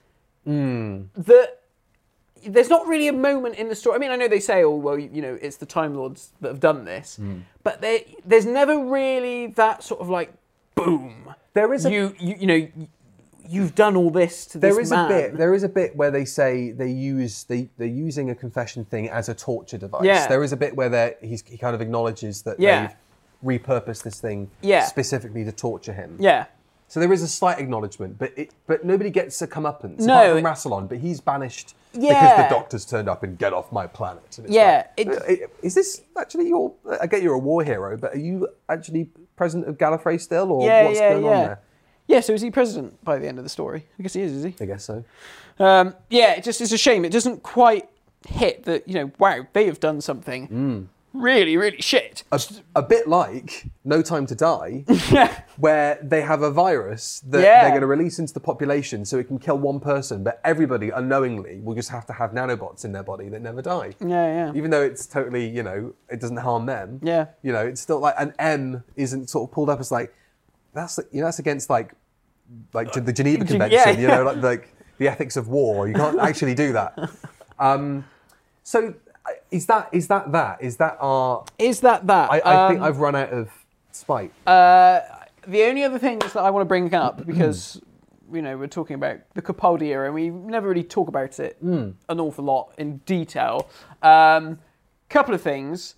Mm. that. There's not really a moment in the story. I mean, I know they say, "Oh, well, you know, it's the Time Lords that have done this," Mm. but there, there's never really that sort of like, boom. There is a you, you, you know, you've done all this to this There is man. a bit. There is a bit where they say they use they they're using a confession thing as a torture device. Yeah. There is a bit where they he's he kind of acknowledges that Yeah. they've repurposed this thing Yeah. specifically to torture him. Yeah. So there is a slight acknowledgement, but it but nobody gets a comeuppance No, apart from it- Rassilon. But he's banished Yeah. because the Doctor's turned up and get off my planet. And it's Yeah, like, it- "Uh, is this actually your? I get you're a war hero, but are you actually president of Gallifrey still, or Yeah, what's yeah, going yeah. on there? Yeah, so is he president by the end of the story? I guess he is, is he? I guess so. Um, yeah, it just is a shame. It doesn't quite hit that, you know, wow, they have done something Mm. really, really shit. A, a bit like No Time to Die, where they have a virus that Yeah. they're going to release into the population so it can kill one person, but everybody unknowingly will just have to have nanobots in their body that never die. Yeah, yeah. Even though it's totally, you know, it doesn't harm them. Yeah. You know, it's still like an M isn't sort of pulled up as like that's you know that's against like like the Geneva Gen- Convention. yeah, You know, like, like the ethics of war. You can't actually do that. Um, so uh, is that is that that is that our? Is that that? I, I think Um, I've run out of spite. Uh, the only other things that I want to bring up, because, you know, we're talking about the Capaldi era, and we never really talk about it Mm. an awful lot in detail. Um, couple of things.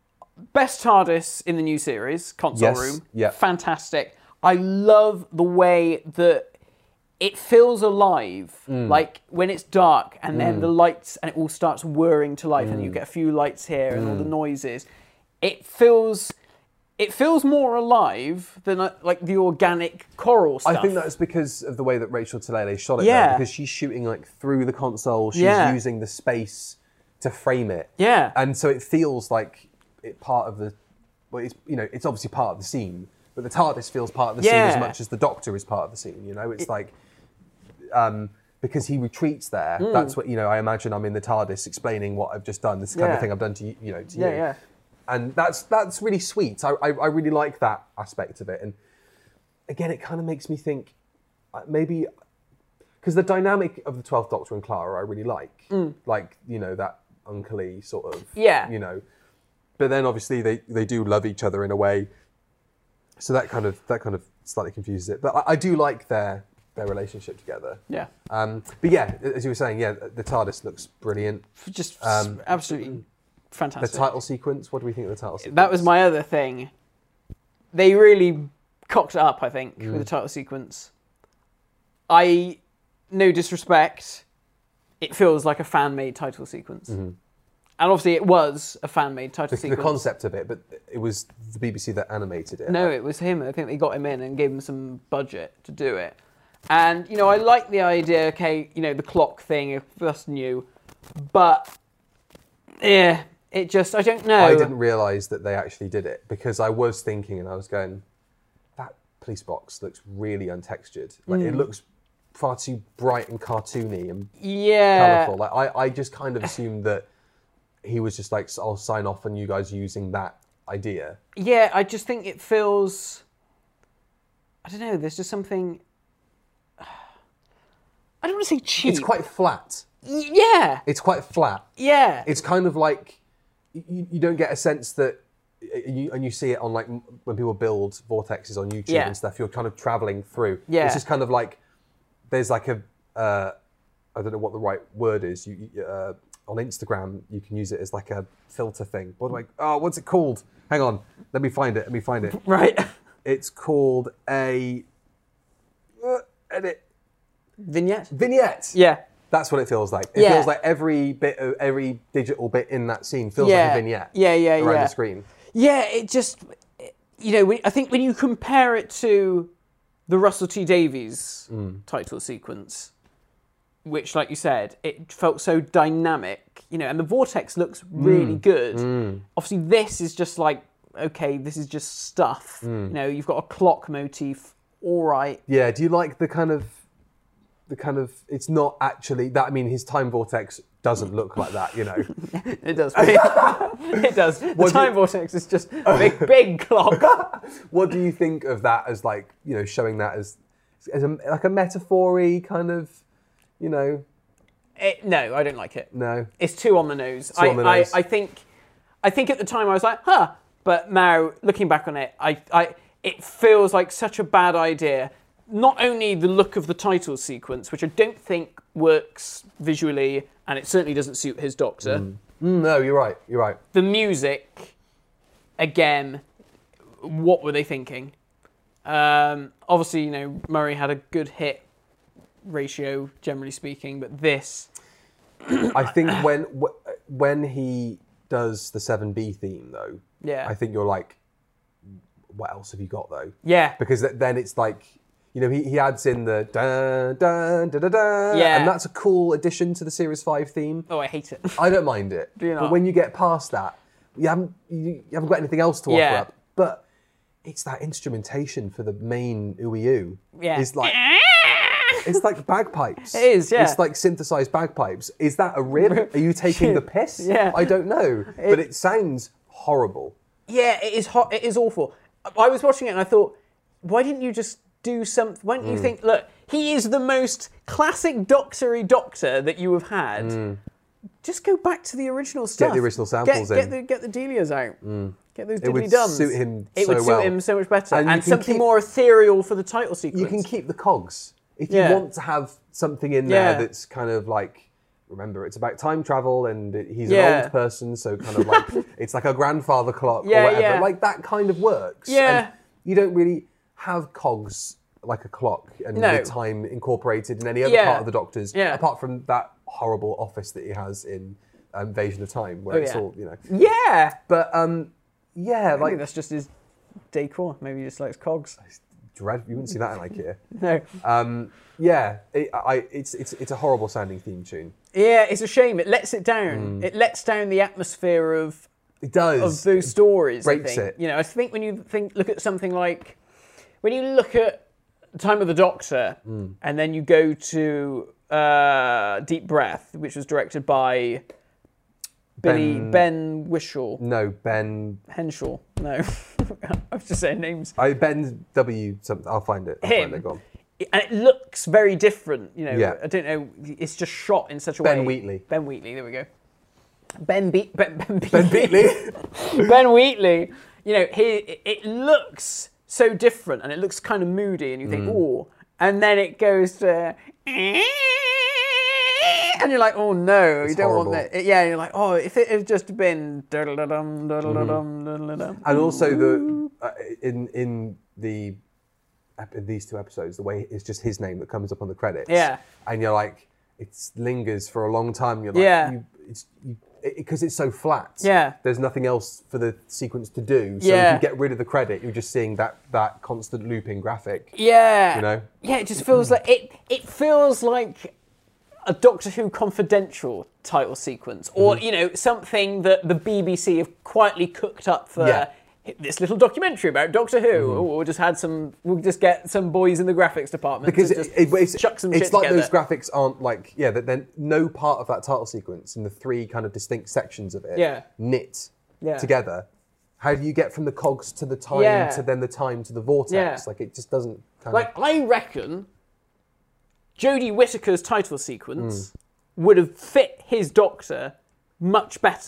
Best TARDIS in the new series, console Yes, room. yeah. Fantastic. I love the way that it feels alive. Mm. Like when it's dark and then the lights and it all starts whirring to life and you Mm. get a few lights here and all the noises. It feels it feels more alive than uh, like the organic coral stuff. I think that's because of the way that Rachel Talalay shot it. Yeah. Though, because she's shooting like through the console. She's Yeah. using the space to frame it. Yeah. And so it feels like it part of the. Well, it's you know it's obviously part of the scene, but the TARDIS feels part of the scene Yeah. as much as the Doctor is part of the scene. You know, it's like. Um, because he retreats there. Hmm. That's what you know. I imagine I'm in the TARDIS explaining what I've just done. This kind Yeah. of thing I've done to you, you know, to Yeah, you. yeah. And that's that's really sweet. I, I I really like that aspect of it. And again, it kind of makes me think uh, maybe because the dynamic of the twelfth Doctor and Clara I really like, like you know that uncle-y sort of, Yeah. you know. But then obviously they they do love each other in a way, so that kind of that kind of slightly confuses it. But I, I do like their their relationship together. Yeah. Um, but yeah, as you were saying, yeah, the TARDIS looks brilliant. Just Um, absolutely The fantastic. title sequence. What do we think of the title sequence? That was my other thing. They really cocked it up, I think, with the title sequence. I, no disrespect, it feels like a fan-made title sequence. And obviously it was a fan-made title the, the sequence. concept of it, but it was the B B C that animated it. No, it was him. I think they got him in and gave him some budget to do it. And, you know, I like the idea, okay, you know, the clock thing, if that's new. But, yeah, it just, I don't know. I didn't realise that they actually did it because I was thinking and I was going, that police box looks really untextured. Like Mm. it looks far too bright and cartoony and Yeah. colourful. Like I, I just kind of assumed that he was just like, I'll sign off on you guys using that idea. Yeah, I just think it feels, I don't know, there's just something, I don't want to say cheap. It's quite flat. Y- yeah, It's quite flat. yeah. It's kind of like you, you don't get a sense that, you, and you see it on like m- when people build vortexes on YouTube Yeah. and stuff. You're kind of traveling through. Yeah. It's just kind of like there's like a uh, I don't know what the right word is. You, you, uh, on Instagram, you can use it as like a filter thing. What do I? Oh, what's it called? Hang on, let me find it. Let me find it. Right. It's called a uh, edit Vignette. vignette. Yeah. That's what it feels like. It Yeah. feels like every bit of every digital bit in that scene feels Yeah. like a vignette. Yeah, yeah, around yeah. the screen. Yeah, it just, you know, we- I think when you compare it to the Russell T Davies title sequence, which, like you said, it felt so dynamic, you know, and the vortex looks really good. Obviously, this is just like, okay, this is just stuff. You know, you've got a clock motif, all right. Yeah. Do you like the kind of the kind of? It's not actually that. I mean, his time vortex doesn't look like that. You know. It does. It does. The What do time you- vortex is just a big, big clock. What do you think of that as like, you know, showing that as, as a, like a metaphor-y kind of, you know, It, no, I don't like it. no. It's too on the nose. Too I, on the I, nose. I think, I think at the time I was like, huh. But now looking back on it, I, I, it feels like such a bad idea. Not only the look of the title sequence, which I don't think works visually, and it certainly doesn't suit his Doctor. Mm, no, you're right. You're right. The music, again, what were they thinking? Um, obviously, you know, Murray had a good hit ratio, generally speaking, but this, I think when wh- when he does the seven B theme though, yeah, I think you're like, what else have you got though? yeah, Because th- then it's like, you know, he, he adds in the dun dun da da da, Yeah. and that's a cool addition to the Series Five theme. oh, I hate it. I don't mind it. Do you But not? when you get past that, you haven't you, you haven't got anything else to offer Yeah. up. But it's that instrumentation for the main ooey oo. Yeah. It's like it's like bagpipes. It is, yeah. It's like synthesized bagpipes. Is that a rib? Are you taking the piss? Yeah. I don't know. but it sounds horrible. Yeah, it is hot. It is awful. I was watching it and I thought, why didn't you just do something? Why didn't you Mm. think, look, he is the most classic Doctor-y Doctor that you have had. Just go back to the original stuff. Mm. the original samples get, in. Get the, get the Delias out. Get those It would diddly dums. suit him It so would suit well. him so much better. And And, you can something keep- more ethereal for the title sequence. You can keep the cogs. If Yeah. you want to have something in there Yeah. that's kind of like, remember, it's about time travel and it- he's Yeah. an old person, so kind of like, it's like a grandfather clock Yeah, or whatever. yeah. Like that kind of works. Yeah. And you don't really have cogs like a clock and No. with time incorporated in any other Yeah. part of the Doctor's, Yeah. apart from that horrible office that he has in um, Invasion of Time, where Oh, it's yeah. all, you know. Yeah. But um, yeah, I like, think that's just his decor. Maybe he just likes cogs. dread, you wouldn't see that in IKEA. No. Um, yeah, it, I, it's, it's, it's a horrible sounding theme tune. Yeah, it's a shame. It lets it down. Mm. It lets down the atmosphere of It does. of those stories. I breaks think. it. You know, I think when you think look at something like when you look at Time of the Doctor, Mm. and then you go to uh, Deep Breath, which was directed by Billy Ben- Ben Whishaw, No, Ben. Henshaw. No, I was just saying names. I Ben W. Something. I'll find it. I'll Him. Find it. Go on. And it looks very different. You know, Yeah. I don't know. It's just shot in such a Ben way. Wheatley. Ben Wheatley. There we go. Ben Be- Ben, ben, Ben Beatley. Ben Wheatley, you know, he it looks so different and it looks kind of moody, and you Mm. think, oh, and then it goes to, and you're like, oh no, you don't horrible. want that. Yeah, you're like, oh, if it had just been, dum dum dum And also the uh, in in the ep- in these two episodes, the way it's just his name that comes up on the credits. Yeah. And you're like, it lingers for a long time. You're like, Yeah. You, it's you. Because it's so flat, Yeah. There's nothing else for the sequence to do. So Yeah. if you get rid of the credit, you're just seeing that that constant looping graphic. Yeah. You know? Yeah, it just feels like it. It feels like a Doctor Who Confidential title sequence, or Mm-hmm. you know, something that the B B C have quietly cooked up for Yeah. this little documentary about Doctor Who. Mm-hmm. Or we'll just had some. We'll just get some boys in the graphics department Because to it, just it- it's, chuck some it's shit like together. those graphics aren't like, yeah, that then no part of that title sequence in the three kind of distinct sections of it Yeah. knit Yeah. together. How do you get from the cogs to the time Yeah. to then the time to the vortex? Yeah. Like it just doesn't kind Like of. I reckon, Jodie Whittaker's title sequence Mm. would have fit his Doctor much better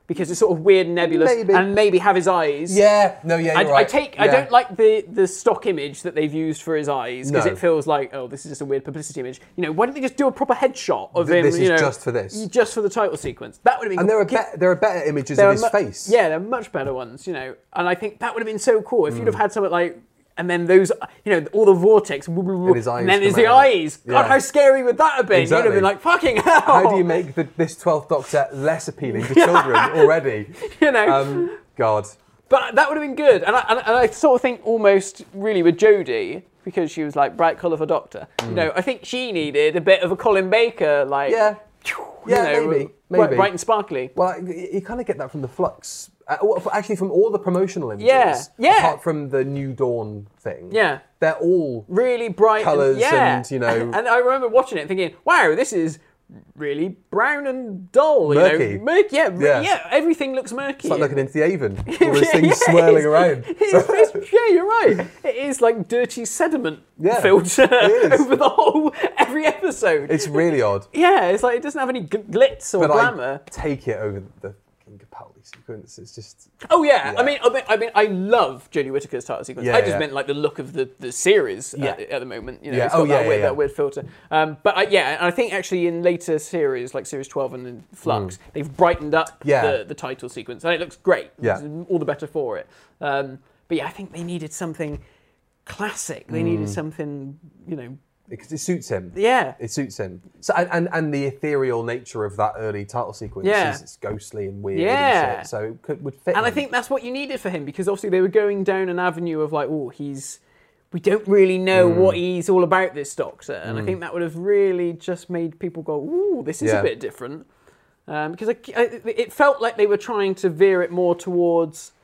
because it's sort of weird and nebulous, Maybe. and maybe have his eyes. Yeah, no, yeah, you're I, right. I take. I Yeah. don't like the, the stock image that they've used for his eyes because No. it feels like, oh, this is just a weird publicity image. You know, why don't they just do a proper headshot of Th- him? this you is know, just for this. just for the title sequence. That would have been. And cool. there are Give- be- there are better images there of are his mu- face. Yeah, there are much better ones. You know, and I think that would have been so cool if you'd Mm. have had something like. And then those, you know, all the vortex, and, his eyes and then there's come the out of it. eyes. God, Yeah. how scary would that have been? You'd Exactly. have been like, fucking hell. How do you make the, this twelfth Doctor less appealing to children already? You know. Um, God. But that would have been good. And I, and, and I sort of think almost really with Jodie, because she was like bright, colourful Doctor, you know, I think she needed a bit of a Colin Baker, like, Mm. Yeah. you Yeah, know, maybe, bright- maybe. bright and sparkly. Well, you, you kind of get that from the Flux. Uh, well, actually, from all the promotional images. Yeah, yeah. Apart from the New Dawn thing. Yeah. They're all Really bright Colours and, yeah. and, you know- And I remember watching it and thinking, wow, this is really brown and dull. Murky. You know? Murky. Yeah, re- Yeah. yeah, everything looks murky. It's like looking into the Avon. All those Yeah, things yeah, swirling it's- around. it's- it's- yeah, you're right. It is like dirty sediment Yeah, filter it is. over the whole every episode. It's really odd. yeah, it's like it doesn't have any gl- glitz or But glamour. I take it over the fucking Capaldi sequence. It's just... Oh yeah. Yeah. I mean, I mean, I mean, I love Jodie Whittaker's title sequence. Yeah, I just yeah. meant like the look of the, the series Yeah. at, at the moment. You know, Yeah. it's got Oh, that yeah, weird, yeah, that yeah. weird filter. Um, but I, yeah, and I think actually in later series, like series twelve and then Flux, they've brightened up Mm. Yeah. the, the title sequence, and it looks great. Yeah. It's all the better for it. Um, but yeah, I think they needed something classic. They needed Mm. something, you know. Because it suits him. Yeah. It suits him. So and, and, and the ethereal nature of that early title sequence Yeah. is it's ghostly and weird Yeah. and shit. So it could, would fit And I him. think that's what you needed for him because obviously they were going down an avenue of like, oh, he's. We don't really know Mm. what he's all about, this Doctor, and I think that would have really just made people go, "Ooh, this is Yeah. a bit different," um, because I, I, it felt like they were trying to veer it more towards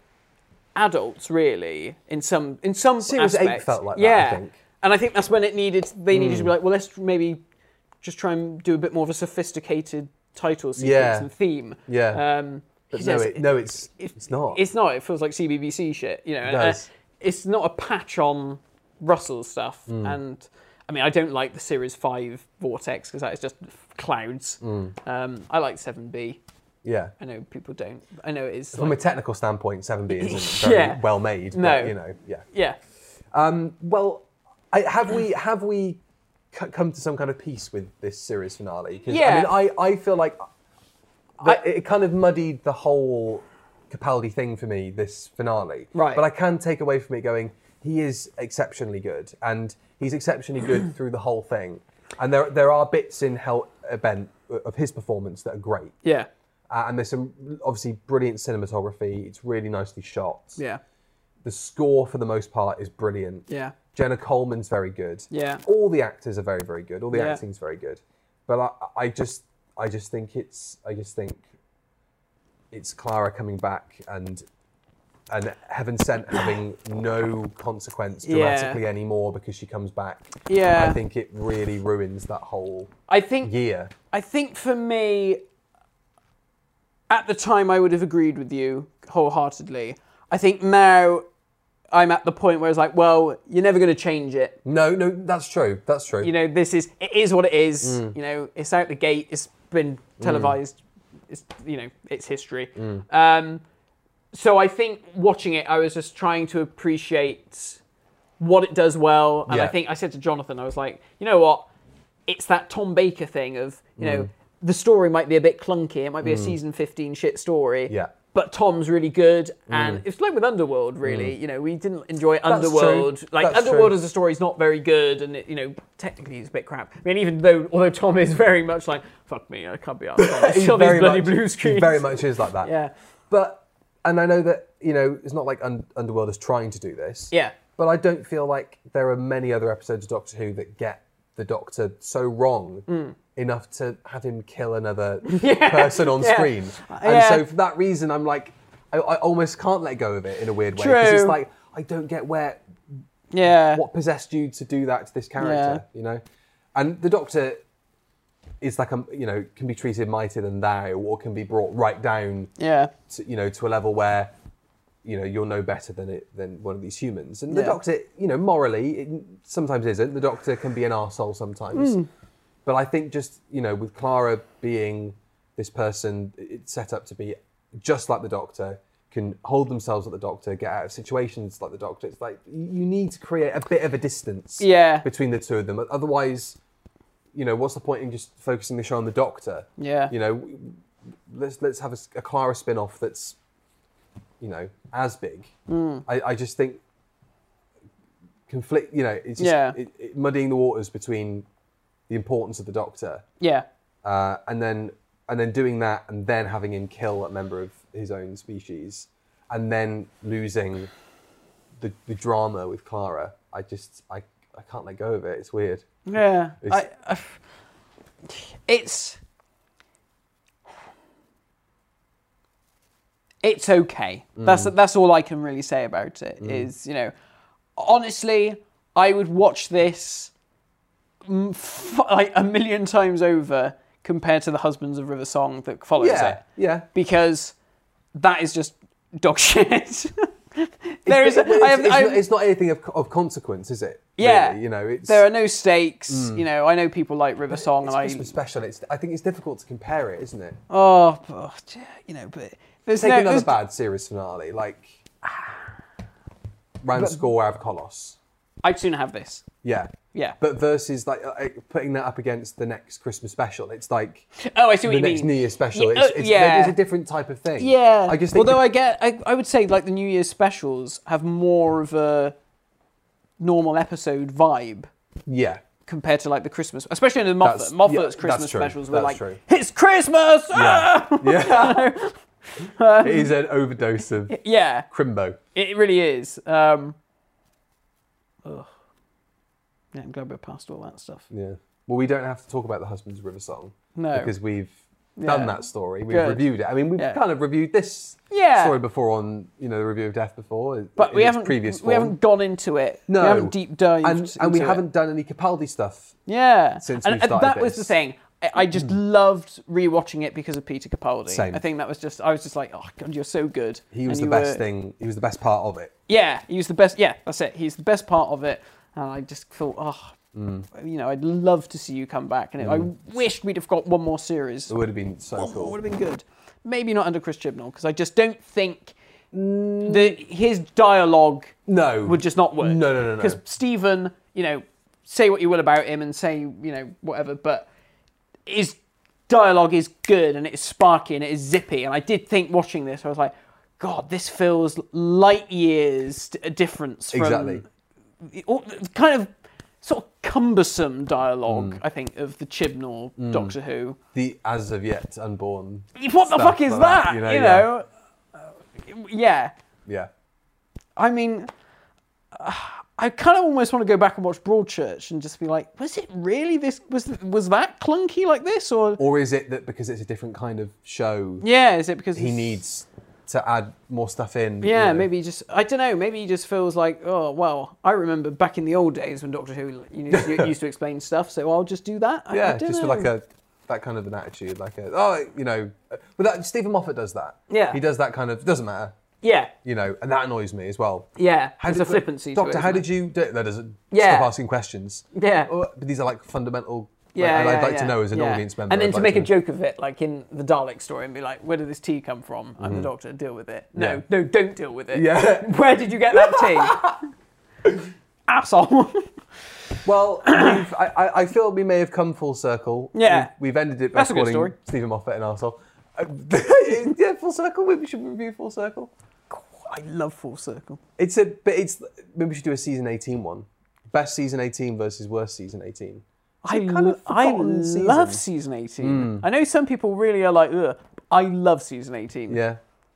adults, really, in some in some Series eight aspects. felt like that, yeah. I think. And I think that's when it needed. They needed to be like, well, let's maybe just try and do a bit more of a sophisticated title sequence Yeah. and theme. Yeah. Um, But 'cause no, yes, it, no, it's it- it's not. It's not. It feels like C B B C shit. You know, It and, uh, does. it's not a patch on Russell's stuff. Mm. And I mean, I don't like the Series Five Vortex because that is just clouds. Mm. Um, I like Seven B. yeah. I know people don't. I know it is. From like- a technical standpoint, seven B isn't very Yeah. well made. No. But, you know, yeah. yeah. Um, well, I, have we have we c- come to some kind of peace with this series finale? 'Cause, Yeah. I mean, I, I feel like that I- it kind of muddied the whole Capaldi thing for me, this finale. Right. But I can take away from it going, he is exceptionally good, and he's exceptionally good through the whole thing. And there there are bits in Hell Bent of his performance that are great. Yeah. Uh, and there's some obviously brilliant cinematography. It's really nicely shot. Yeah. The score, for the most part, is brilliant. Yeah. Jenna Coleman's very good. Yeah. All the actors are very, very good. All the Yeah. acting's very good. But I, I just, I just think it's, I just think it's Clara coming back and and Heaven Sent having no consequence Yeah. dramatically anymore because she comes back. Yeah. I think it really ruins that whole I think. year. I think for me, at the time, I would have agreed with you wholeheartedly. I think now I'm at the point where it's like, well, you're never going to change it. No, no, that's true. That's true. You know, this is it is what it is. You know, it's out the gate. It's been televised. It's you know, it's history. Um, so I think watching it, I was just trying to appreciate what it does well, and I Yeah. think I said to Jonathan, I was like, you know what, it's that Tom Baker thing of you know the story might be a bit clunky. It might be a season fifteen shit story. Yeah. But Tom's really good, and it's like with Underworld, really. You know, we didn't enjoy Underworld. true. Like That's Underworld true. as a story is not very good, and it, you know, technically it's a bit crap. I mean, even though, although Tom is very much like, fuck me, I can't be asked on He's these bloody much, blue he screens. very much is like that. Yeah, But, and I know that, you know, it's not like Un- Underworld is trying to do this. yeah, But I don't feel like there are many other episodes of Doctor Who that get the Doctor so wrong enough to have him kill another person on yeah. screen. And Yeah. so for that reason, I'm like, I, I almost can't let go of it in a weird way. True. Because it's like, I don't get where, yeah. what possessed you to do that to this character, you know? And the Doctor is like, a, you know, can be treated mightier than thou, or can be brought right down Yeah, to, you know, to a level where, you know, you're no better than it than one of these humans. And the Yeah. Doctor, you know, morally, it sometimes isn't. The Doctor can be an arsehole sometimes. Hmm. But I think just, you know, with Clara being this person, it's set up to be just like the Doctor, can hold themselves like the Doctor, get out of situations like the Doctor. It's like you need to create a bit of a distance Yeah. between the two of them. Otherwise, you know, what's the point in just focusing the show on the Doctor? Yeah. You know, let's let's have a, a Clara spin-off that's, you know, as big. Mm. I, I just think conflict. You know, it's just Yeah. it, it, muddying the waters between the importance of the Doctor, Yeah. uh, and then and then doing that, and then having him kill a member of his own species, and then losing the the drama with Clara. I just I I can't let go of it. It's weird. Yeah. It's- I, I, it's it's okay. That's that's all I can really say about it. Is, you know, honestly, I would watch this mm, f- like a million times over compared to the Husbands of River Song that follows Yeah, it, yeah. because that is just dog shit. There is. It's, a- I have- it's, I have- not, it's not anything of, of consequence, is it? Yeah, Really? You know, it's there are no stakes. You know, I know people like River Song, it's and I Christmas special. It's I think it's difficult to compare it, isn't it? oh, oh, you know, but there's Take no. another there's- bad series finale, like Ranskoor out of Kolos. I'd sooner have this. Yeah. Yeah. But versus like uh, putting that up against the next Christmas special, it's like Oh, I see what the you next mean. New Year's special. Yeah, it's, uh, it's, yeah. it's a different type of thing. Yeah. I just think Although the- I get, I, I would say like the New Year's specials have more of a normal episode vibe yeah. compared to like the Christmas, especially in the Moffat. That's- Moffat's yeah, that's Christmas true. specials were That's like, true. it's Christmas! Yeah. Ah! Yeah. It is an overdose of Yeah, Crimbo. it really is. Um, ugh. Yeah, I'm glad we're past all that stuff. Yeah. Well, we don't have to talk about the Husbands of River Song. No. Because we've Yeah. done that story. We've Good. reviewed it. I mean, we've Yeah. kind of reviewed this Yeah. story before on, you know, the review of Death before. But in we its haven't, previous we form. haven't gone into it. No. We haven't deep dived and, into and we it. haven't done any Capaldi stuff. Yeah. since and, we and started that was this. the thing. I- I just loved rewatching it because of Peter Capaldi. Same. I think that was just, I was just like, oh God, you're so good. He was And the you best were- thing. He was the best part of it. Yeah, he was the best. Yeah, that's it. He's the best part of it. And I just thought, oh, Mm. you know, I'd love to see you come back. And it, I wished we'd have got one more series. It would have been so One more cool. would have been good. Maybe not under Chris Chibnall, because I just don't think the his dialogue No. would just not work. No, no, no, no. Because Stephen, you know, say what you will about him and say, you know, whatever, but his dialogue is good and it is sparky and it is zippy. And I did think watching this, I was like, God, this feels light years a difference from Exactly. the- all- the kind of sort of cumbersome dialogue, Mm. I think, of the Chibnall Doctor Who. The as of yet unborn. What the stuff fuck is like that? that, You you know, know, Uh, yeah. Yeah. I mean, uh, I kind of almost want to go back and watch Broadchurch and just be like, was it really this? Was was that clunky like this, or Or is it that because it's a different kind of show, yeah? Is it because he it's- needs to add more stuff in? you Yeah, know? maybe he just I don't know. Maybe he just feels like, oh well, I remember back in the old days when Doctor Who you know, you used to explain stuff, so I'll just do that. I, I Yeah, don't just know. with like a that kind of an attitude, like a oh, you know, but that Stephen Moffat does that. Yeah. he does that kind of. Doesn't matter, yeah, you know, and that annoys me as well. yeah. How There's did- a flippancy. to Doctor, it, how isn't did you do it? That doesn't Yeah. stop asking questions. Yeah. Oh, but these are like fundamental. Yeah, like, and yeah, I'd like yeah, to know as an yeah. audience member. And then I'd to like make a joke of it, like in the Dalek story, and be like, "Where did this tea come from?" I'm the Doctor. Deal with it. No, Yeah. no, don't deal with it. Yeah. Where did you get that tea? Asshole. Well, we've, I, I- I feel we may have come full circle. Yeah. We've, we've ended it by That's a good calling story. Stephen Moffat an arsehole. Uh, yeah, full circle. Maybe we should review Full Circle. I love Full Circle. It's a, but it's maybe we should do a season eighteen one. Best season eighteen versus worst season eighteen. It's I, a kind of l- I forgotten season. love season eighteen. I know some people really are like, ugh. I love season eighteen. Yeah.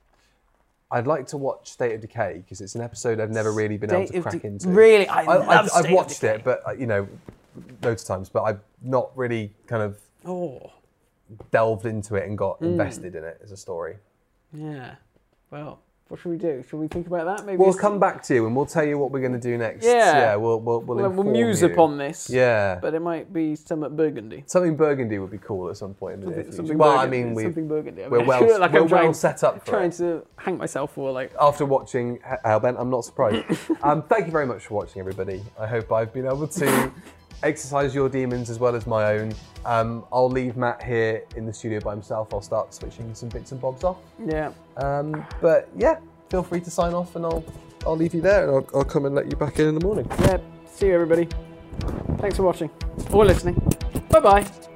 I'd like to watch State of Decay because it's an episode I've never really been able State to of crack De- into. Really, I, I, love I've, State I've of watched Decay. it, but uh, you know, loads of times. But I've not really kind of Oh, delved into it and got Hmm. invested in it as a story. yeah. Well, what should we do? Should we think about that? Maybe We'll it's- come back to you and we'll tell you what we're going to do next. Yeah. yeah we'll we'll we'll, We'll, we'll inform muse you. upon this. Yeah, But it might be somewhat burgundy. something burgundy would be cool at some point in the near future. Something Well, I burgundy, mean, we something burgundy. I we're mean, I well- feel like we're I'm trying, well set up for trying it. to hang myself for like. after watching H- Hellbent, I'm not surprised. um, thank you very much for watching, everybody. I hope I've been able to exercise your demons as well as my own. Um, I'll leave Matt here in the studio by himself. I'll start switching some bits and bobs off. Yeah. Um, but yeah, feel free to sign off, and I'll I'll leave you there, and I'll, I'll come and let you back in in the morning. Yeah. See you, everybody. Thanks for watching or listening. Bye bye.